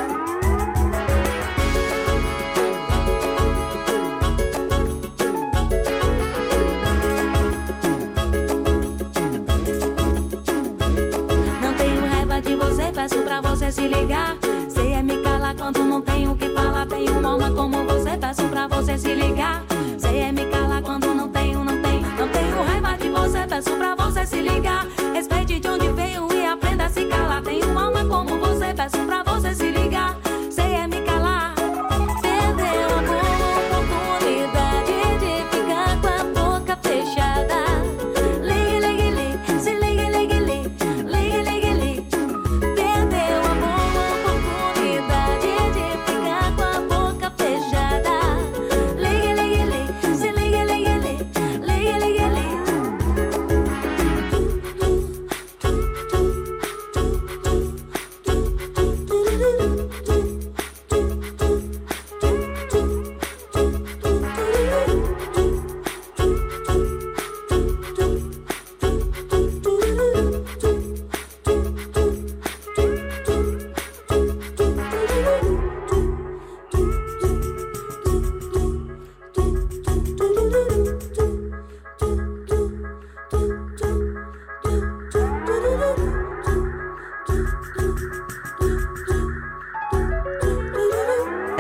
Não tenho raiva de você, peço pra você se ligar. Cê é me calar quando não tenho o que falar. Tenho uma alma como você, peço pra você se ligar. Cê é me calar quando não tenho, não tenho. Não tenho raiva de você, peço pra você se ligar. Respeite de onde veio e aprenda a se calar. Tenho uma alma como você, peço pra você se ligar. Cê é me calar. Perdeu a boa oportunidade de ficar com a boca fechada. Liga, liga, liga, se liga, liga, liga. Liga, liga, liga. Perdeu a boa oportunidade de ficar com a boca fechada. Liga, liga,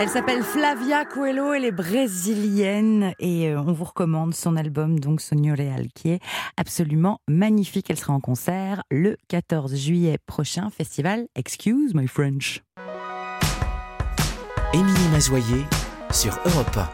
s'appelle Flavia Coelho, elle est brésilienne et euh, on vous recommande son album donc Sonho Real qui est absolument magnifique. Elle sera en concert le quatorze juillet prochain, festival Excuse My French. Émilie Mazoyer sur Europe un.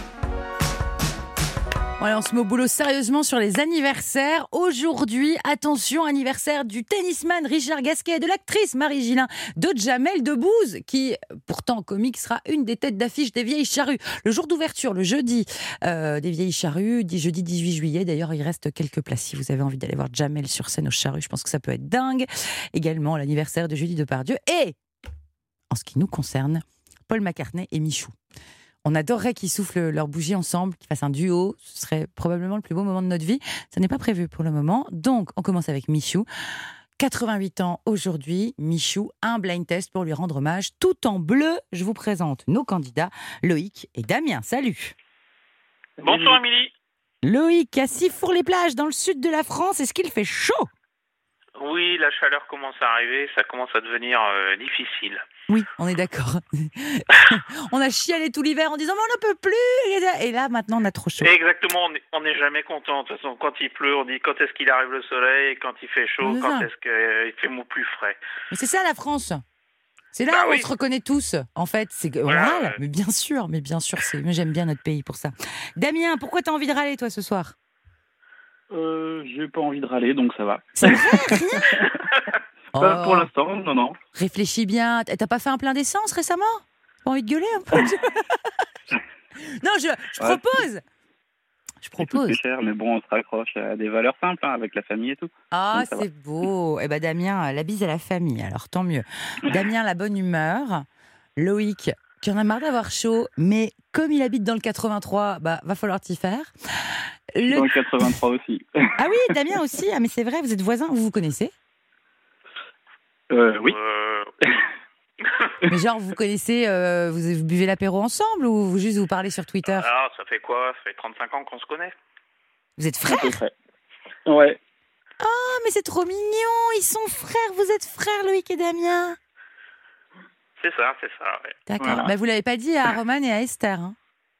Voilà, on se met au boulot sérieusement sur les anniversaires. Aujourd'hui, attention, anniversaire du tennisman Richard Gasquet, de l'actrice Marie Gillin, de Jamel Debbouze, qui, pourtant comique, sera une des têtes d'affiche des Vieilles Charrues. Le jour d'ouverture, le jeudi euh, des Vieilles Charrues, jeudi dix-huit juillet. D'ailleurs, il reste quelques places si vous avez envie d'aller voir Jamel sur scène aux Charrues. Je pense que ça peut être dingue. Également, l'anniversaire de Julie Depardieu. Et, en ce qui nous concerne, Paul McCartney et Michou. On adorerait qu'ils soufflent leur bougie ensemble, qu'ils fassent un duo. Ce serait probablement le plus beau moment de notre vie. Ça n'est pas prévu pour le moment. Donc, on commence avec Michou. quatre-vingt-huit ans aujourd'hui. Michou, un blind test pour lui rendre hommage. Tout en bleu, je vous présente nos candidats, Loïc et Damien. Salut. Bonsoir, Émilie. Loïc, à Sifour-les-Plages, dans le sud de la France, est-ce qu'il fait chaud ? Oui, la chaleur commence à arriver. Ça commence à devenir euh, difficile. Oui, on est d'accord. On a chialé tout l'hiver en disant mais on n'en peut plus. Et là, maintenant, on a trop chaud. Exactement, on n'est jamais content. De toute façon, quand il pleut, on dit quand est-ce qu'il arrive le soleil, quand il fait chaud, C'est quand ça. est-ce qu'il fait mou plus frais. Mais c'est ça la France. C'est là Bah où oui. on se reconnaît tous. En fait, c'est Voilà, râle. ouais. Mais bien sûr, mais bien sûr, c'est. Mais j'aime bien notre pays pour ça. Damien, pourquoi t'as envie de râler toi ce soir ? Euh, j'ai pas envie de râler, donc ça va. C'est vrai, rien. Pas Oh. pour l'instant, non, non. Réfléchis bien. T'as pas fait un plein d'essence récemment ? Pas envie de gueuler un peu ? Non, je, je Ouais. propose. Je C'est propose. plus cher, mais bon, on se raccroche à des valeurs simples, hein, avec la famille et tout. Ah, Donc, ça va. c'est beau. Eh ben Damien, la bise à la famille, alors tant mieux. Damien, la bonne humeur. Loïc, qui en a marre d'avoir chaud, mais comme il habite dans le quatre-vingt-trois, bah, va falloir t'y faire. Le- Dans le quatre-vingt-trois aussi. Ah oui, Damien aussi. Ah, mais c'est vrai, vous êtes voisins, vous vous connaissez ? Euh, oui. Euh, Mais genre, vous connaissez, euh, vous, vous buvez l'apéro ensemble ou vous juste vous parlez sur Twitter ? alors, ça fait quoi? Ça fait trente-cinq ans qu'on se connaît. Vous êtes frères ? Ouais. Oh, mais c'est trop mignon. Ils sont frères. Vous êtes frères, Loïc et Damien. C'est ça, c'est ça, ouais. D'accord. Voilà. Bah, vous l'avez pas dit à Roman et à Esther. Hein.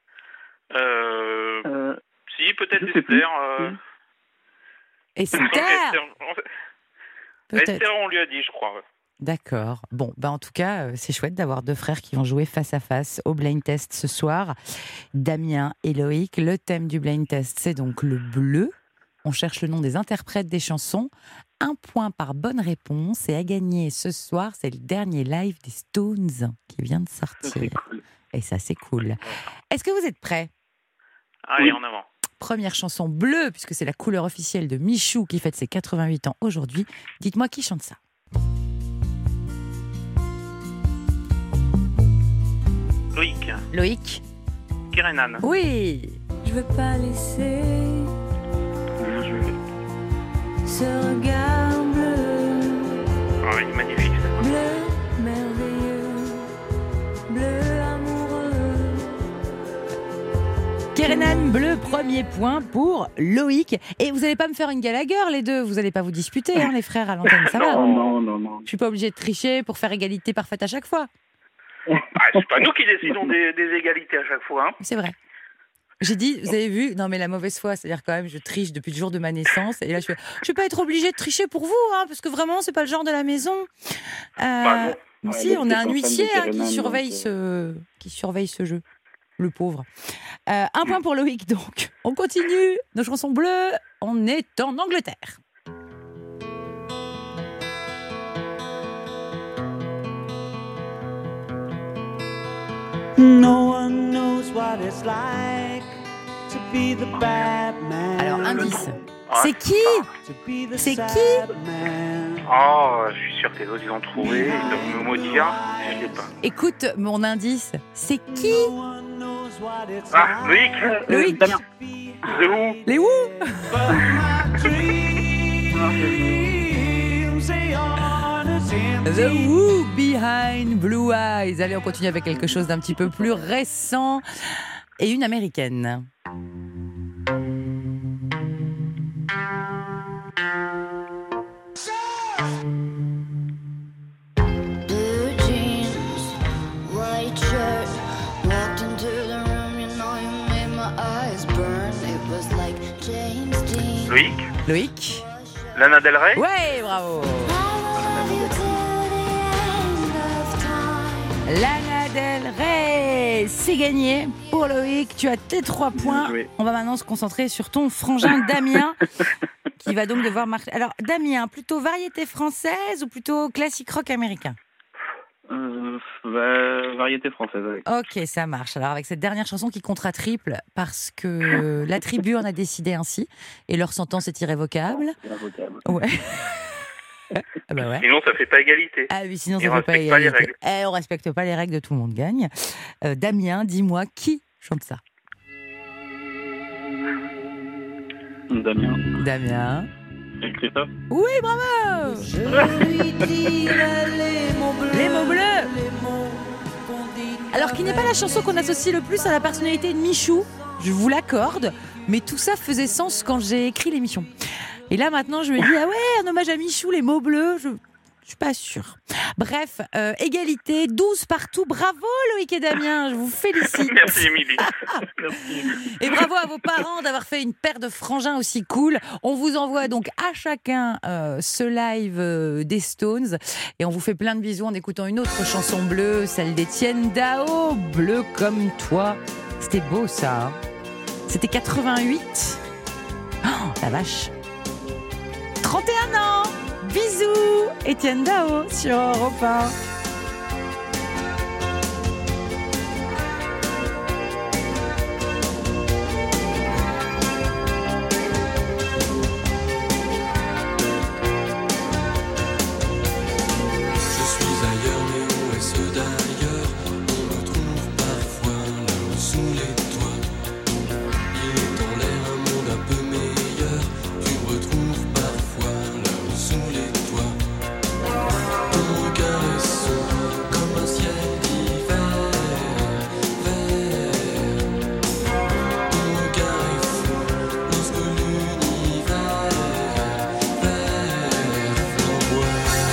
Euh, si, peut-être je sais plus. Esther. Euh... Esther Esther, on... Peut-être. Esther, on lui a dit, je crois. ouais. D'accord. Bon, bah en tout cas, euh, c'est chouette d'avoir deux frères qui vont jouer face à face au blind test ce soir. Damien et Loïc. Le thème du blind test, c'est donc le bleu. On cherche le nom des interprètes des chansons. Un point par bonne réponse. Et à gagner ce soir, c'est le dernier live des Stones qui vient de sortir. Et ça, c'est cool. Est-ce que vous êtes prêts ? Allez, en avant. Première chanson bleue, puisque c'est la couleur officielle de Michou qui fête ses quatre-vingt-huit ans aujourd'hui. Dites-moi qui chante ça ? Loïc. Loïc ? Kirenan. Oui. Je veux pas laisser ce regard bleu, Ah, il est magnifique. bleu merveilleux, bleu amoureux. Kerenan bleu, premier point pour Loïc. Et vous n'allez pas me faire une Gallagher, les deux. Vous n'allez pas vous disputer, hein, les frères à l'antenne, ça va ? Non, non, non, non. Je suis pas obligée de tricher pour faire égalité parfaite à chaque fois. Ah, c'est pas nous qui décidons des, des égalités à chaque fois. Hein. C'est vrai. J'ai dit, vous avez vu, non mais la mauvaise foi, c'est-à-dire quand même, je triche depuis le jour de ma naissance. Et là, je fais, je vais pas être obligée de tricher pour vous, hein, parce que vraiment, c'est pas le genre de la maison. Euh, Bah non. mais Ouais, si, donc on c'est a un pas fan de huissier hein, Kerenan, qui surveille donc, ce, qui surveille ce jeu, le pauvre. Euh, un point pour Loïc, donc. On continue. Nos chansons bleues. On est en Angleterre. No one knows what it's like to be the bad man. Alors, indice. Ah, C'est qui To be the C'est sad qui man. Oh, je suis sûr que les autres, ils ont trouvé. Ils doivent me maudire. Je sais pas. Écoute mon indice. C'est qui Ah, Loïc. Loïc. Damien. The Who. Les où The Who Behind Blue Eyes. Allez, on continue avec quelque chose d'un petit peu plus récent et une américaine. Blue jeans, white shirt, Loïc Loïc Lana Del Rey Ouais, bravo. Lana Del Rey, c'est gagné pour Loïc. Tu as tes trois points. On va maintenant se concentrer sur ton frangin Damien, qui va donc devoir marcher. Alors, Damien, plutôt variété française ou plutôt classique rock américain ? Euh, bah, variété française, oui. Ok, ça marche. Alors, avec cette dernière chanson qui comptera triple, parce que la tribu en a décidé ainsi, et leur sentence est irrévocable. Irrévocable. Ouais. Ah bah ouais. Sinon, ça fait pas égalité. Ah oui, sinon Et ça on fait pas respecte pas les égalité. règles. Eh, on respecte pas les règles de Tout le monde gagne. Euh, Damien, dis-moi qui chante ça ? Damien. Damien. Et Christophe. Oui, bravo. Les mots bleus. Alors, qui n'est pas la chanson qu'on associe le plus à la personnalité de Michou, je vous l'accorde, mais tout ça faisait sens quand j'ai écrit l'émission. Et là, maintenant, je me dis, ah ouais, un hommage à Michou, les mots bleus, je... Je suis pas sûre. Bref, euh, égalité, douze partout. Bravo Loïc et Damien, je vous félicite. Merci Émilie. Et bravo à vos parents d'avoir fait une paire de frangins aussi cool. On vous envoie donc à chacun euh, ce live euh, des Stones. Et on vous fait plein de bisous en écoutant une autre chanson bleue, celle d'Étienne Dao, Bleu comme toi. C'était beau ça. Hein. C'était quatre-vingt-huit. Oh, la vache. trente et un ans. Bisous, Étienne Dao sur Europe un. Je suis ailleurs, mais où est-ce d'ailleurs? On me trouve parfois là-haut sous les toits. Il est en l'air un monde un peu meilleur. Tu me retrouves parfois là-haut sous les toits. Ton regard est sombre comme un ciel d'hiver, vert. Ton regard est fou lorsque l'univers vert flamboie.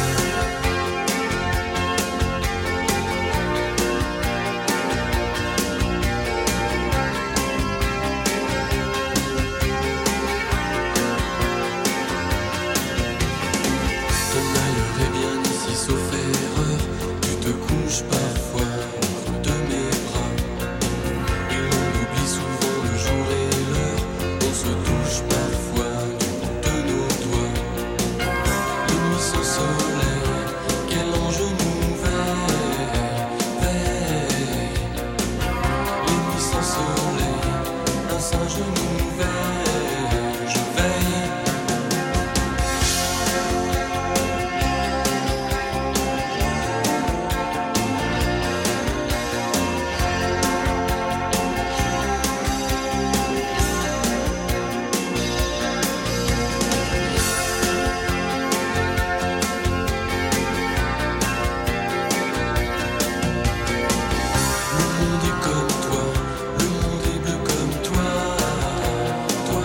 Ton malheur est bien ici sauf erreur. Tu te couches parfois au creux de mes bras. Et on oublie souvent le jour et l'heure. On se touche parfois du bout de nos doigts. Les nuits sans soleil, quel ange nous veille, veille. Les nuits sans soleil, un singe nous veille, je veille. Le monde est comme toi, le monde est bleu comme toi, toi.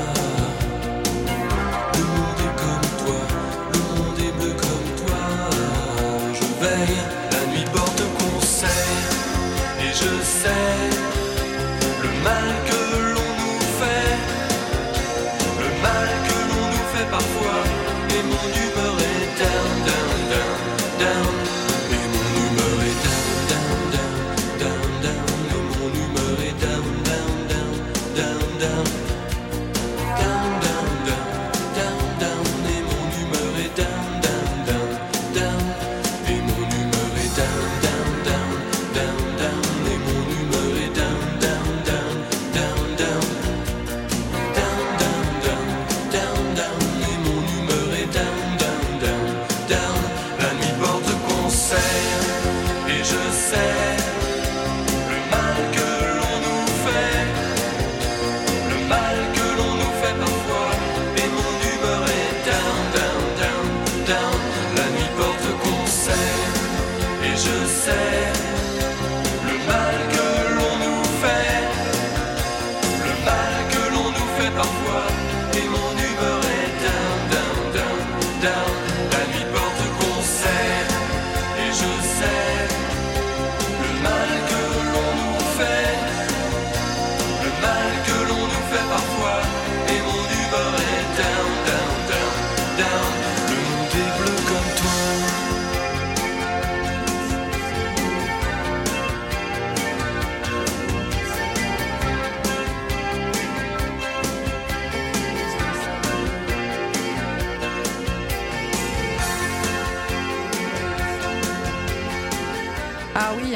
Le monde est comme toi, le monde est bleu comme toi. Je veille, la nuit porte conseil, et je sais le mal que l'on nous fait, le mal que l'on nous fait parfois. Et mon humeur est down, down, down, down. Et mon humeur est down, down, down, down, down. Et mon humeur est down, down, down, down, down. Down, down, down, down, down. Et mon humeur est down, down, down, down. Et mon humeur est down, down, down, down, down. Et mon humeur est down, down, down, down, down. Down, down, down, down, down. Et mon humeur est down, down, down, down. La nuit porte conseil, et je sais le mal que l'on nous fait, le mal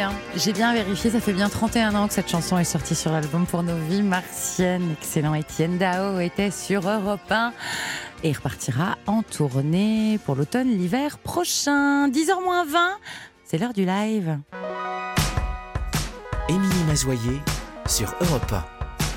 bien, j'ai bien vérifié, ça fait bien trente et un ans que cette chanson est sortie sur l'album Pour nos vies martiennes. Excellent, Étienne Dao était sur Europe un et repartira en tournée pour l'automne, l'hiver prochain. dix heures moins vingt, c'est l'heure du live. Émilie Mazoyer sur Europe un.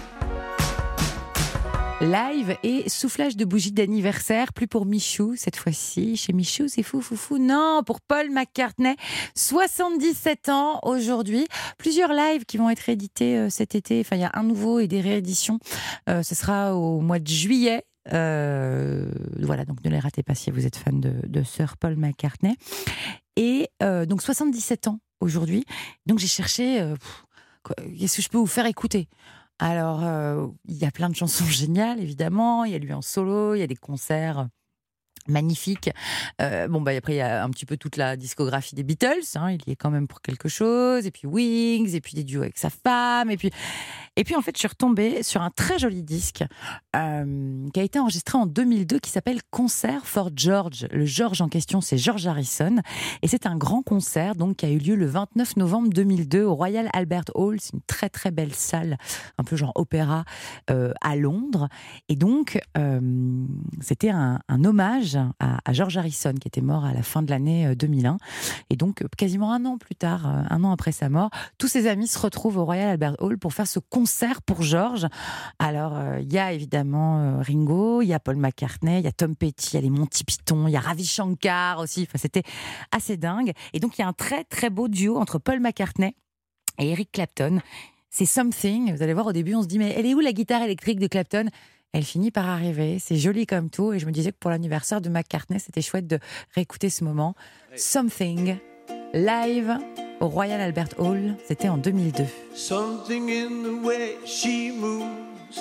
Live et soufflage de bougies d'anniversaire, plus pour Michou cette fois-ci. Chez Michou, c'est fou, fou, fou. Non, pour Paul McCartney, soixante-dix-sept ans aujourd'hui. Plusieurs lives qui vont être édités euh, cet été. Enfin, il y a un nouveau et des rééditions. Euh, ce sera au mois de juillet. Euh, voilà, donc ne les ratez pas si vous êtes fan de, de Sir Paul McCartney. Et euh, donc soixante-dix-sept ans aujourd'hui. Donc j'ai cherché, euh, pff, quoi, qu'est-ce que je peux vous faire écouter ? Alors, euh, il y a plein de chansons géniales, évidemment. Il y a lui en solo, il y a des concerts magnifiques. Euh, bon, bah, après, il y a un petit peu toute la discographie des Beatles. Hein, il y est quand même pour quelque chose. Et puis Wings, et puis des duos avec sa femme. Et puis, et puis en fait, je suis retombée sur un très joli disque euh, qui a été enregistré en deux mille deux, qui s'appelle Concert for George. Le George en question, c'est George Harrison. Et c'est un grand concert donc, qui a eu lieu le vingt-neuf novembre deux mille deux au Royal Albert Hall. C'est une très très belle salle, un peu genre opéra, euh, à Londres. Et donc, euh, c'était un, un hommage à, à George Harrison, qui était mort à la fin de l'année deux mille un. Et donc, quasiment un an plus tard, un an après sa mort, tous ses amis se retrouvent au Royal Albert Hall pour faire ce concert pour George. Alors, il euh, y a évidemment euh, Ringo, il y a Paul McCartney, il y a Tom Petty, il y a les Monty Python, il y a Ravi Shankar aussi. Enfin, c'était assez dingue. Et donc, il y a un très, très beau duo entre Paul McCartney et Eric Clapton. C'est Something. Vous allez voir, au début, on se dit, mais elle est où la guitare électrique de Clapton ? Elle finit par arriver. C'est joli comme tout. Et je me disais que pour l'anniversaire de McCartney, c'était chouette de réécouter ce moment. Something, live au Royal Albert Hall. C'était en deux mille deux. Something in the way she moves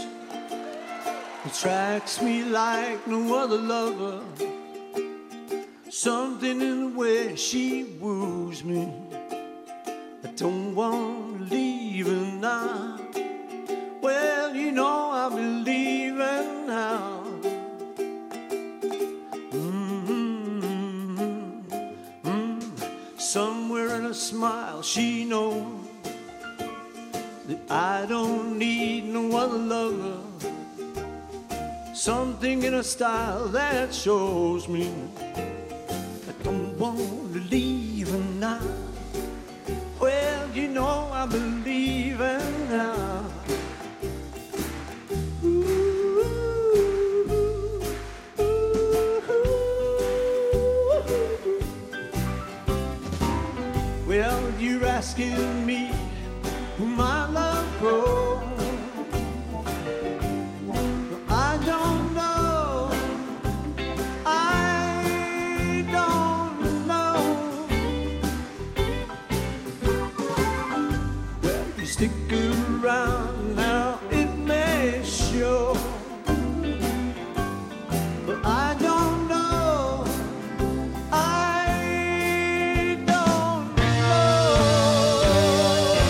attracts me like no other lover. Something in the way she woos me. I don't want to leave her now. Well, you know I'll be leaving now. Mm-hmm. Mm-hmm. Somewhere in a smile she knows that I don't need no other lover. Something in her style that shows me I don't want to leave her now. Well, you know I believe her now. Well, you're asking me who my love grows. I don't know. I don't know. Well, you stick around now, it may show. But I don't know. I don't know.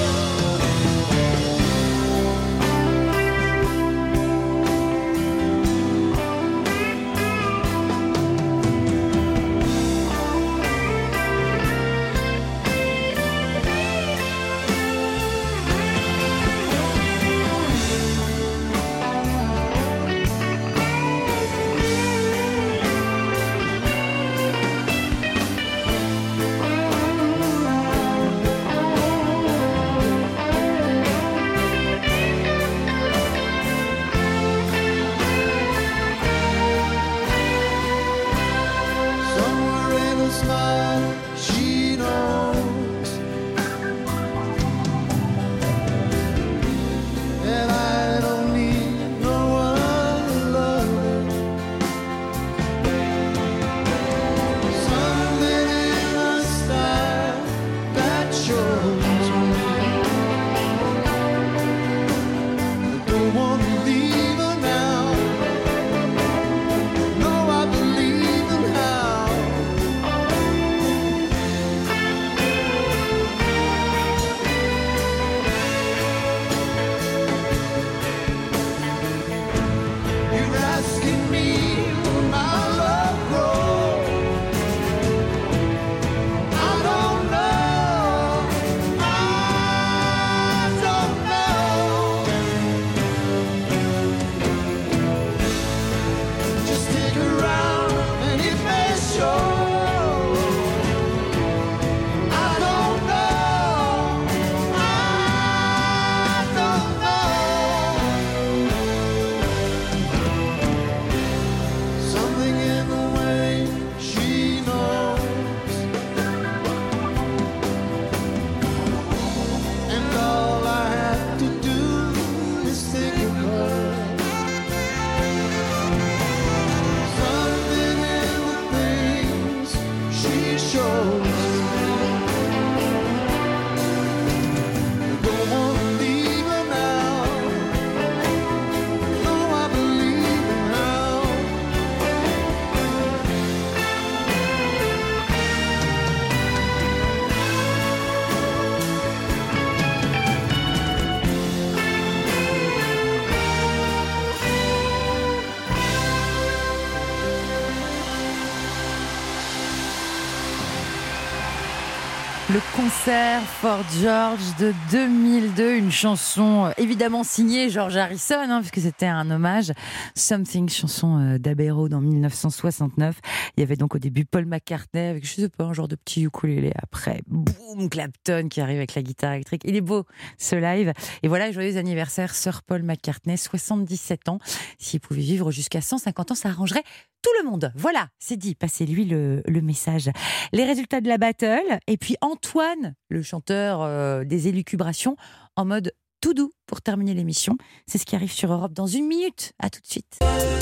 Le concert Fort George de deux mille deux, une chanson euh, évidemment signée George Harrison, hein, puisque c'était un hommage. Something, chanson euh, d'Abbey Road en mille neuf cent soixante-neuf. Il y avait donc au début Paul McCartney avec, je sais pas, un genre de petit ukulélé. Après, boum, Clapton qui arrive avec la guitare électrique. Il est beau, ce live. Et voilà, joyeux anniversaire, Sir Paul McCartney, soixante-dix-sept ans. S'il pouvait vivre jusqu'à cent cinquante ans, ça arrangerait tout le monde. Voilà, c'est dit, passez-lui le, le message. Les résultats de la battle, et puis Antoine, le chanteur euh, des élucubrations, en mode tout doux pour terminer l'émission. C'est ce qui arrive sur Europe dans une minute. À tout de suite.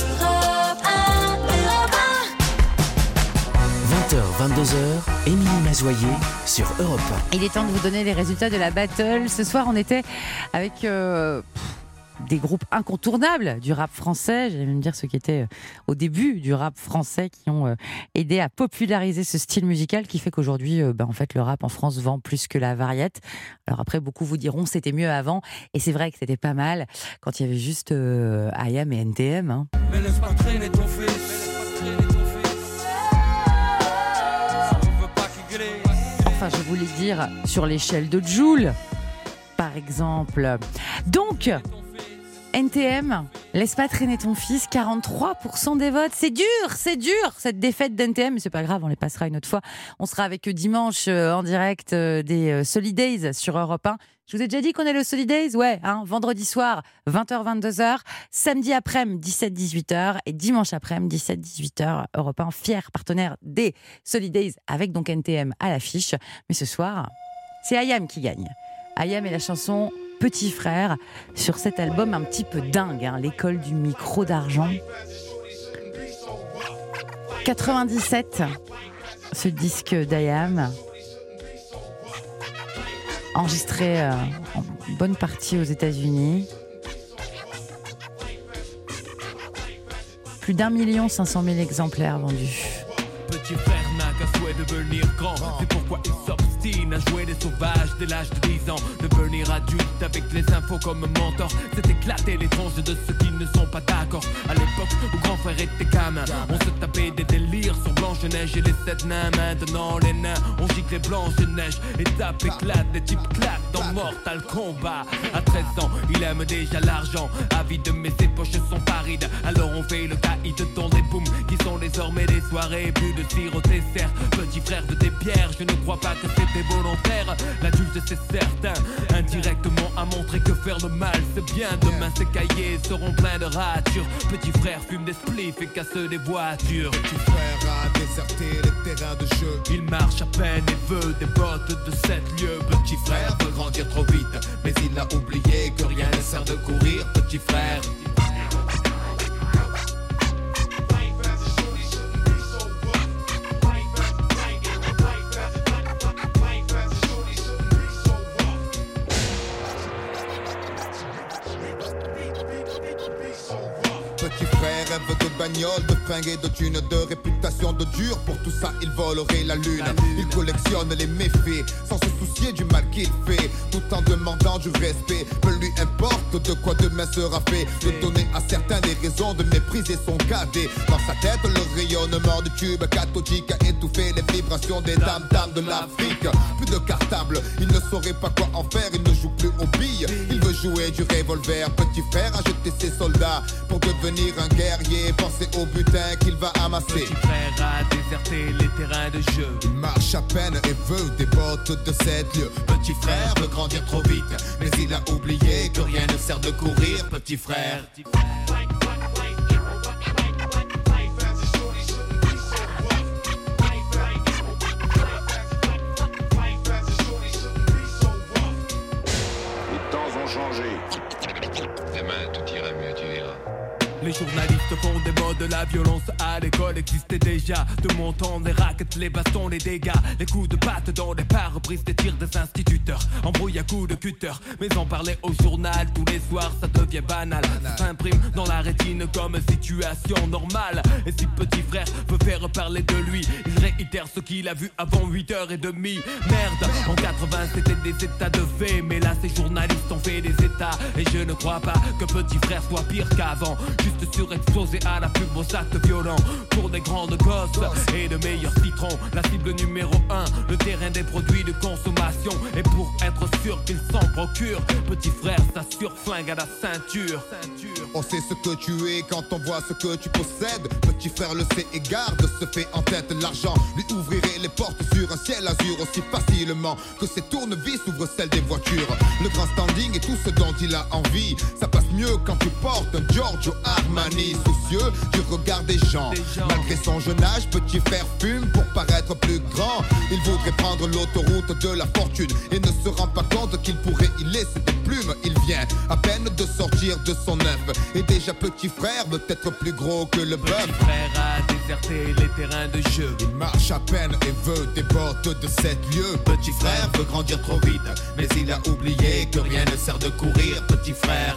vingt heures, vingt-deux heures, Émilie Mazoyer sur Europe un. Il est temps de vous donner les résultats de la battle. Ce soir, on était avec euh, des groupes incontournables du rap français. J'allais même dire ceux qui étaient au début du rap français, qui ont euh, aidé à populariser ce style musical qui fait qu'aujourd'hui, euh, bah, en fait, le rap en France vend plus que la variette. Alors après, beaucoup vous diront c'était mieux avant. Et c'est vrai que c'était pas mal quand il y avait juste euh, I A M et N T M. Hein. Mais laisse pas traîner ton fils. Enfin, je voulais dire sur l'échelle de Joule, par exemple. Donc, N T M, laisse pas traîner ton fils, quarante-trois pour cent des votes. C'est dur, c'est dur, cette défaite d'N T M, mais c'est pas grave, on les passera une autre fois. On sera avec eux dimanche euh, en direct euh, des euh, Solidays sur Europe un. Je vous ai déjà dit qu'on est le Solidays, ouais, hein, vendredi soir, vingt heures, vingt-deux heures, samedi après-midi, dix-sept, dix-huit heures, et dimanche après-midi, dix-sept, dix-huit heures, Europe un, fier partenaire des Solidays, avec donc N T M à l'affiche. Mais ce soir, c'est I A M qui gagne. I A M et la chanson Petit Frère, sur cet album un petit peu dingue, hein, l'école du micro d'argent. quatre-vingt-dix-sept, ce disque d'I A M. Enregistré euh, en bonne partie aux États-Unis. Plus d'un million cinq cent mille exemplaires vendus. Petit frère n'a qu'un souhait de devenir grand. C'est pourquoi il s'obstine à jouer des sauvages dès l'âge de dix ans. Devenir adulte avec les infos comme mentor, c'est éclater les tranches de ceux qui ne sont pas d'accord. À l'époque où grand frère était gamin, on se tapait des délires sur Blanche-Neige et les sept nains. Maintenant les nains, on gicle les Blanche-Neige. Étape éclate, des types claquent dans Mortal Kombat. À treize ans, il aime déjà l'argent. Avide mais ses poches sont parides. Alors on fait le caïd dans des booms qui sont désormais des soirées. Plus de sirop dessert, petit frère de tes pierres. Je ne crois pas que c'était volontaire. L'adulte c'est certain, indirectement a montré que faire le mal c'est bien. Demain ses cahiers seront pleins de ratures. Petit frère fume des spliffs et casse des voitures. Petit frère a déserté les terrains de jeu. Il marche à peine et veut des bottes de sept lieues. Petit frère veut grandir trop vite, mais il a oublié que rien ne sert de courir. Petit frère. Petit frère rêve de bagnole, de fringues et de thunes, de réputation de dur. Pour tout ça, il volerait la lune. Il collectionne les méfaits sans se soucier du mal qu'il fait, tout en demandant du respect. Peu lui importe de quoi demain sera fait. De donner à certains des raisons de mépriser son cadet. Dans sa tête, le rayonnement du tube cathodique a étouffé les vibrations des dames-dames de l'Afrique. Plus de cartable, il ne saurait pas quoi en faire. Il ne joue plus aux billes, il veut jouer du revolver. Petit frère a jeté ses soldats pour devenir un guerrier, pensez au butin qu'il va amasser. Petit frère a déserté les terrains de jeu. Il marche à peine et veut des bottes de sept lieues. Petit frère veut grandir trop vite, mais il a oublié que rien ne sert de courir. Petit frère. Les temps ont changé. Demain, tout ira mieux, tu verras. Les journalistes font des modes, la violence à l'école existait déjà. De mon temps, les raquettes, les bastons, les dégâts, les coups de patte dans les pare-brises, des tirs des instituteurs, embrouille à coups de cutter. Mais en parler au journal tous les soirs, ça devient banal. Ça s'imprime dans la rétine comme situation normale. Et si petit frère veut faire parler de lui, il réitère ce qu'il a vu avant huit heures trente. Merde, en quatre-vingts c'était des états de fait, mais là ces journalistes ont fait des états. Et je ne crois pas que petit frère soit pire qu'avant. Juste surexposés à la pub aux actes violents. Pour des grandes gosses et de meilleurs citrons, la cible numéro un, le terrain des produits de consommation. Et pour être sûr qu'ils s'en procurent, petit frère s'assure flingue à la ceinture. On sait ce que tu es quand on voit ce que tu possèdes. Petit frère le sait et garde ce fait en tête. L'argent lui ouvrirait les portes sur un ciel azur aussi facilement que ses tournevis ouvrent celles des voitures. Le grand standing et tout ce dont il a envie, ça passe mieux quand tu portes un Giorgio Armani. Soucieux du regard des gens, malgré son jeune âge, petit frère fume pour paraître plus grand. Il voudrait prendre l'autoroute de la fortune et ne se rend pas compte qu'il pourrait y laisser des plumes. Il vient à peine de sortir de son œuf et déjà petit frère veut être plus gros que le bœuf. Petit frère a déserté les terrains de jeu. Il marche à peine et veut des portes de sept lieux. Petit frère veut grandir trop vite, mais il a oublié que rien ne sert de courir. Petit frère.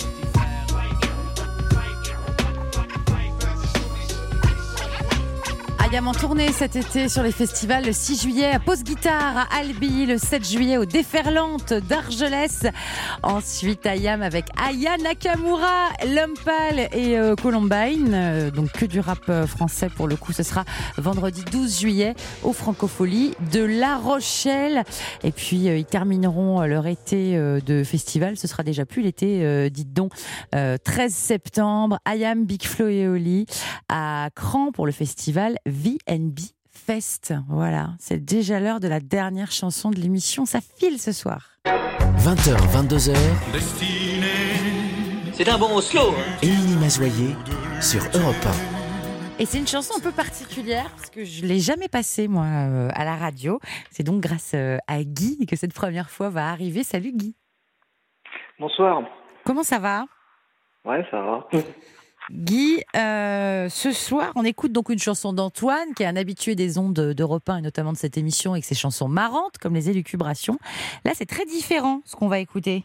Ayam en tournée cet été sur les festivals le six juillet à Pause Guitare à Albi, le sept juillet au Déferlante d'Argelès. Ensuite Ayam avec Aya Nakamura, L'Homme Pâle et euh, Columbine. Euh, donc que du rap français pour le coup. Ce sera vendredi douze juillet au Francofolie de La Rochelle. Et puis euh, ils termineront leur été euh, de festival. Ce sera déjà plus l'été, euh, dites donc. Euh, treize septembre, Ayam, Big Flo et Oli à Cran pour le festival V and B Fest. Voilà, c'est déjà l'heure de la dernière chanson de l'émission. Ça file ce soir. vingt heures, vingt-deux heures. Destiné. C'est un bon Oslo. Émilie Mazoyer sur Europe un. Et c'est une chanson un peu particulière parce que je ne l'ai jamais passée moi euh, à la radio. C'est donc grâce euh, à Guy que cette première fois va arriver. Salut Guy. Bonsoir. Comment ça va ? Ouais, ça va. Guy, euh, ce soir, on écoute donc une chanson d'Antoine, qui est un habitué des ondes d'Europe un et notamment de cette émission, avec ses chansons marrantes, comme les élucubrations. Là, c'est très différent, ce qu'on va écouter.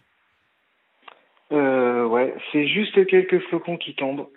Euh, ouais, c'est juste quelques flocons qui tombent.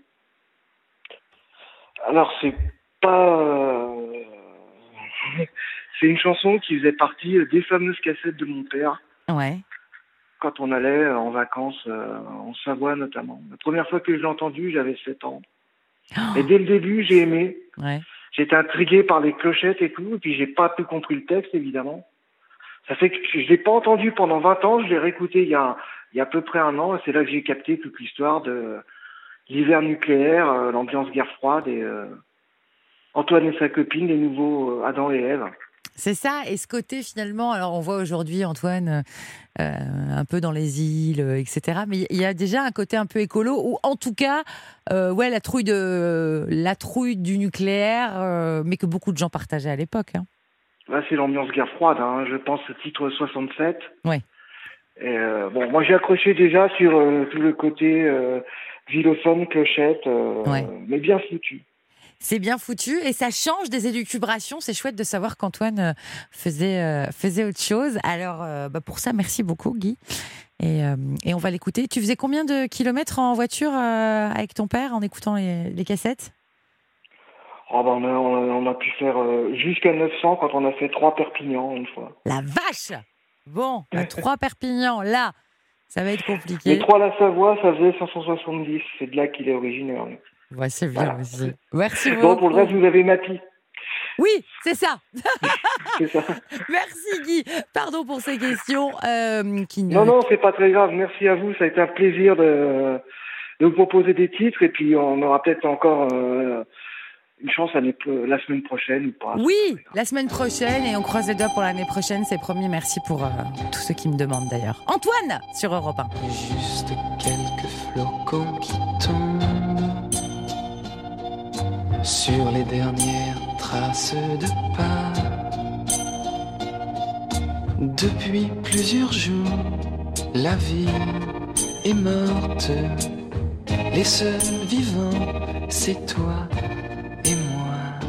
Alors, c'est pas... euh, c'est une chanson qui faisait partie des fameuses cassettes de mon père. Ouais. Quand on allait en vacances euh, en Savoie notamment. La première fois que je l'ai entendu, j'avais sept ans. Oh. Et dès le début, j'ai aimé. Ouais. J'étais intrigué par les clochettes et tout, et puis j'ai pas tout compris le texte, évidemment. Ça fait que je l'ai pas entendu pendant vingt ans, je l'ai réécouté il y a, il y a à peu près un an, et c'est là que j'ai capté toute l'histoire de l'hiver nucléaire, euh, l'ambiance guerre froide, et euh, Antoine et sa copine, les nouveaux euh, Adam et Ève. C'est ça, et ce côté finalement, alors on voit aujourd'hui Antoine euh, un peu dans les îles, et cetera. Mais il y a déjà un côté un peu écolo, ou en tout cas, euh, ouais, la trouille de la trouille du nucléaire, euh, mais que beaucoup de gens partageaient à l'époque. Hein. Là, c'est l'ambiance guerre froide, hein, je pense, titre soixante-sept. Ouais. Et euh, bon, moi j'ai accroché déjà sur euh, tout le côté euh, xylophone, clochette, euh, ouais. mais bien foutu. C'est bien foutu et ça change des élucubrations. C'est chouette de savoir qu'Antoine faisait, euh, faisait autre chose. Alors, euh, bah pour ça, merci beaucoup, Guy. Et, euh, et on va l'écouter. Tu faisais combien de kilomètres en voiture euh, avec ton père en écoutant les, les cassettes ? Oh bah on, a, on a pu faire euh, jusqu'à neuf cents quand on a fait trois Perpignan une fois. La vache ! Bon, bah, trois Perpignan, là, ça va être compliqué. Les trois La Savoie, ça faisait cinq cent soixante-dix. C'est de là qu'il est originaire. Ouais, c'est bien voilà. Aussi. Merci beaucoup. Bon, pour le reste, vous avez Mathis. Oui, c'est ça. C'est ça. Merci Guy. Pardon pour ces questions. Euh, qui ne... Non, non, c'est pas très grave. Merci à vous. Ça a été un plaisir de, de vous proposer des titres. Et puis, on aura peut-être encore euh, une chance l'année, la semaine prochaine ou pas. Oui, la semaine prochaine. Et on croise les doigts pour l'année prochaine. C'est promis. Merci pour euh, tous ceux qui me demandent d'ailleurs. Antoine, sur Europe un. Juste quelques flocons qui tombent sur les dernières traces de pas. Depuis plusieurs jours, la vie est morte. Les seuls vivants, c'est toi et moi.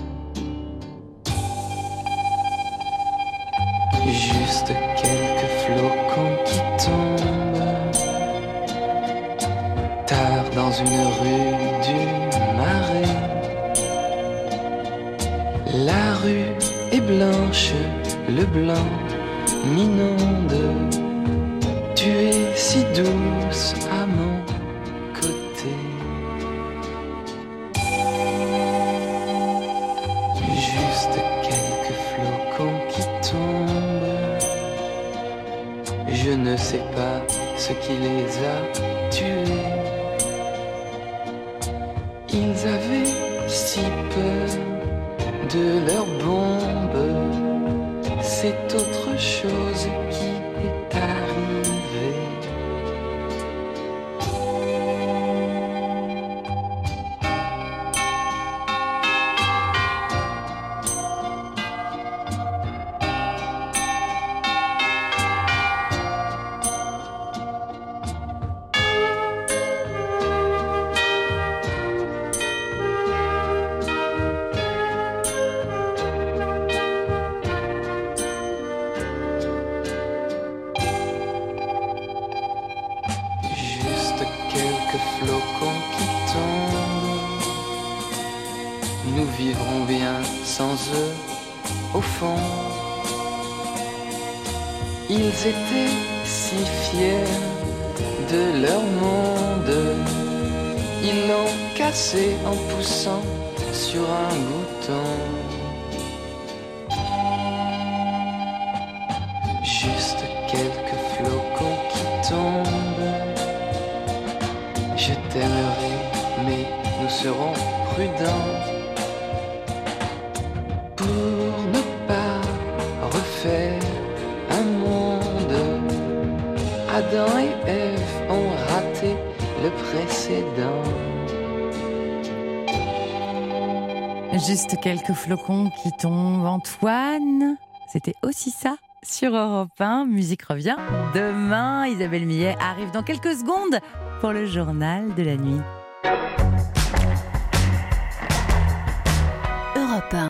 Juste quelques flocons qui tombent tard dans une rue du Marais. La rue est blanche, le blanc m'inonde. Tu es si douce à mon côté. ne sais pas ce qui les a tués. Ils avaient si peur de leurs bombes, c'est autre chose qui est arrivée. Flocons qui tombent, nous vivrons bien sans eux au fond. Ils étaient si fiers de leur monde, ils l'ont cassé en poussant sur un bouton. Juste quelques flocons qui tombent. Je t'aimerai, mais nous serons prudents pour ne pas refaire un monde. Adam et Ève ont raté le précédent. Juste quelques flocons qui tombent. Antoine, c'était aussi ça sur Europe un. Musique revient demain. Isabelle Millet arrive dans quelques secondes pour le journal de la nuit. Europe un.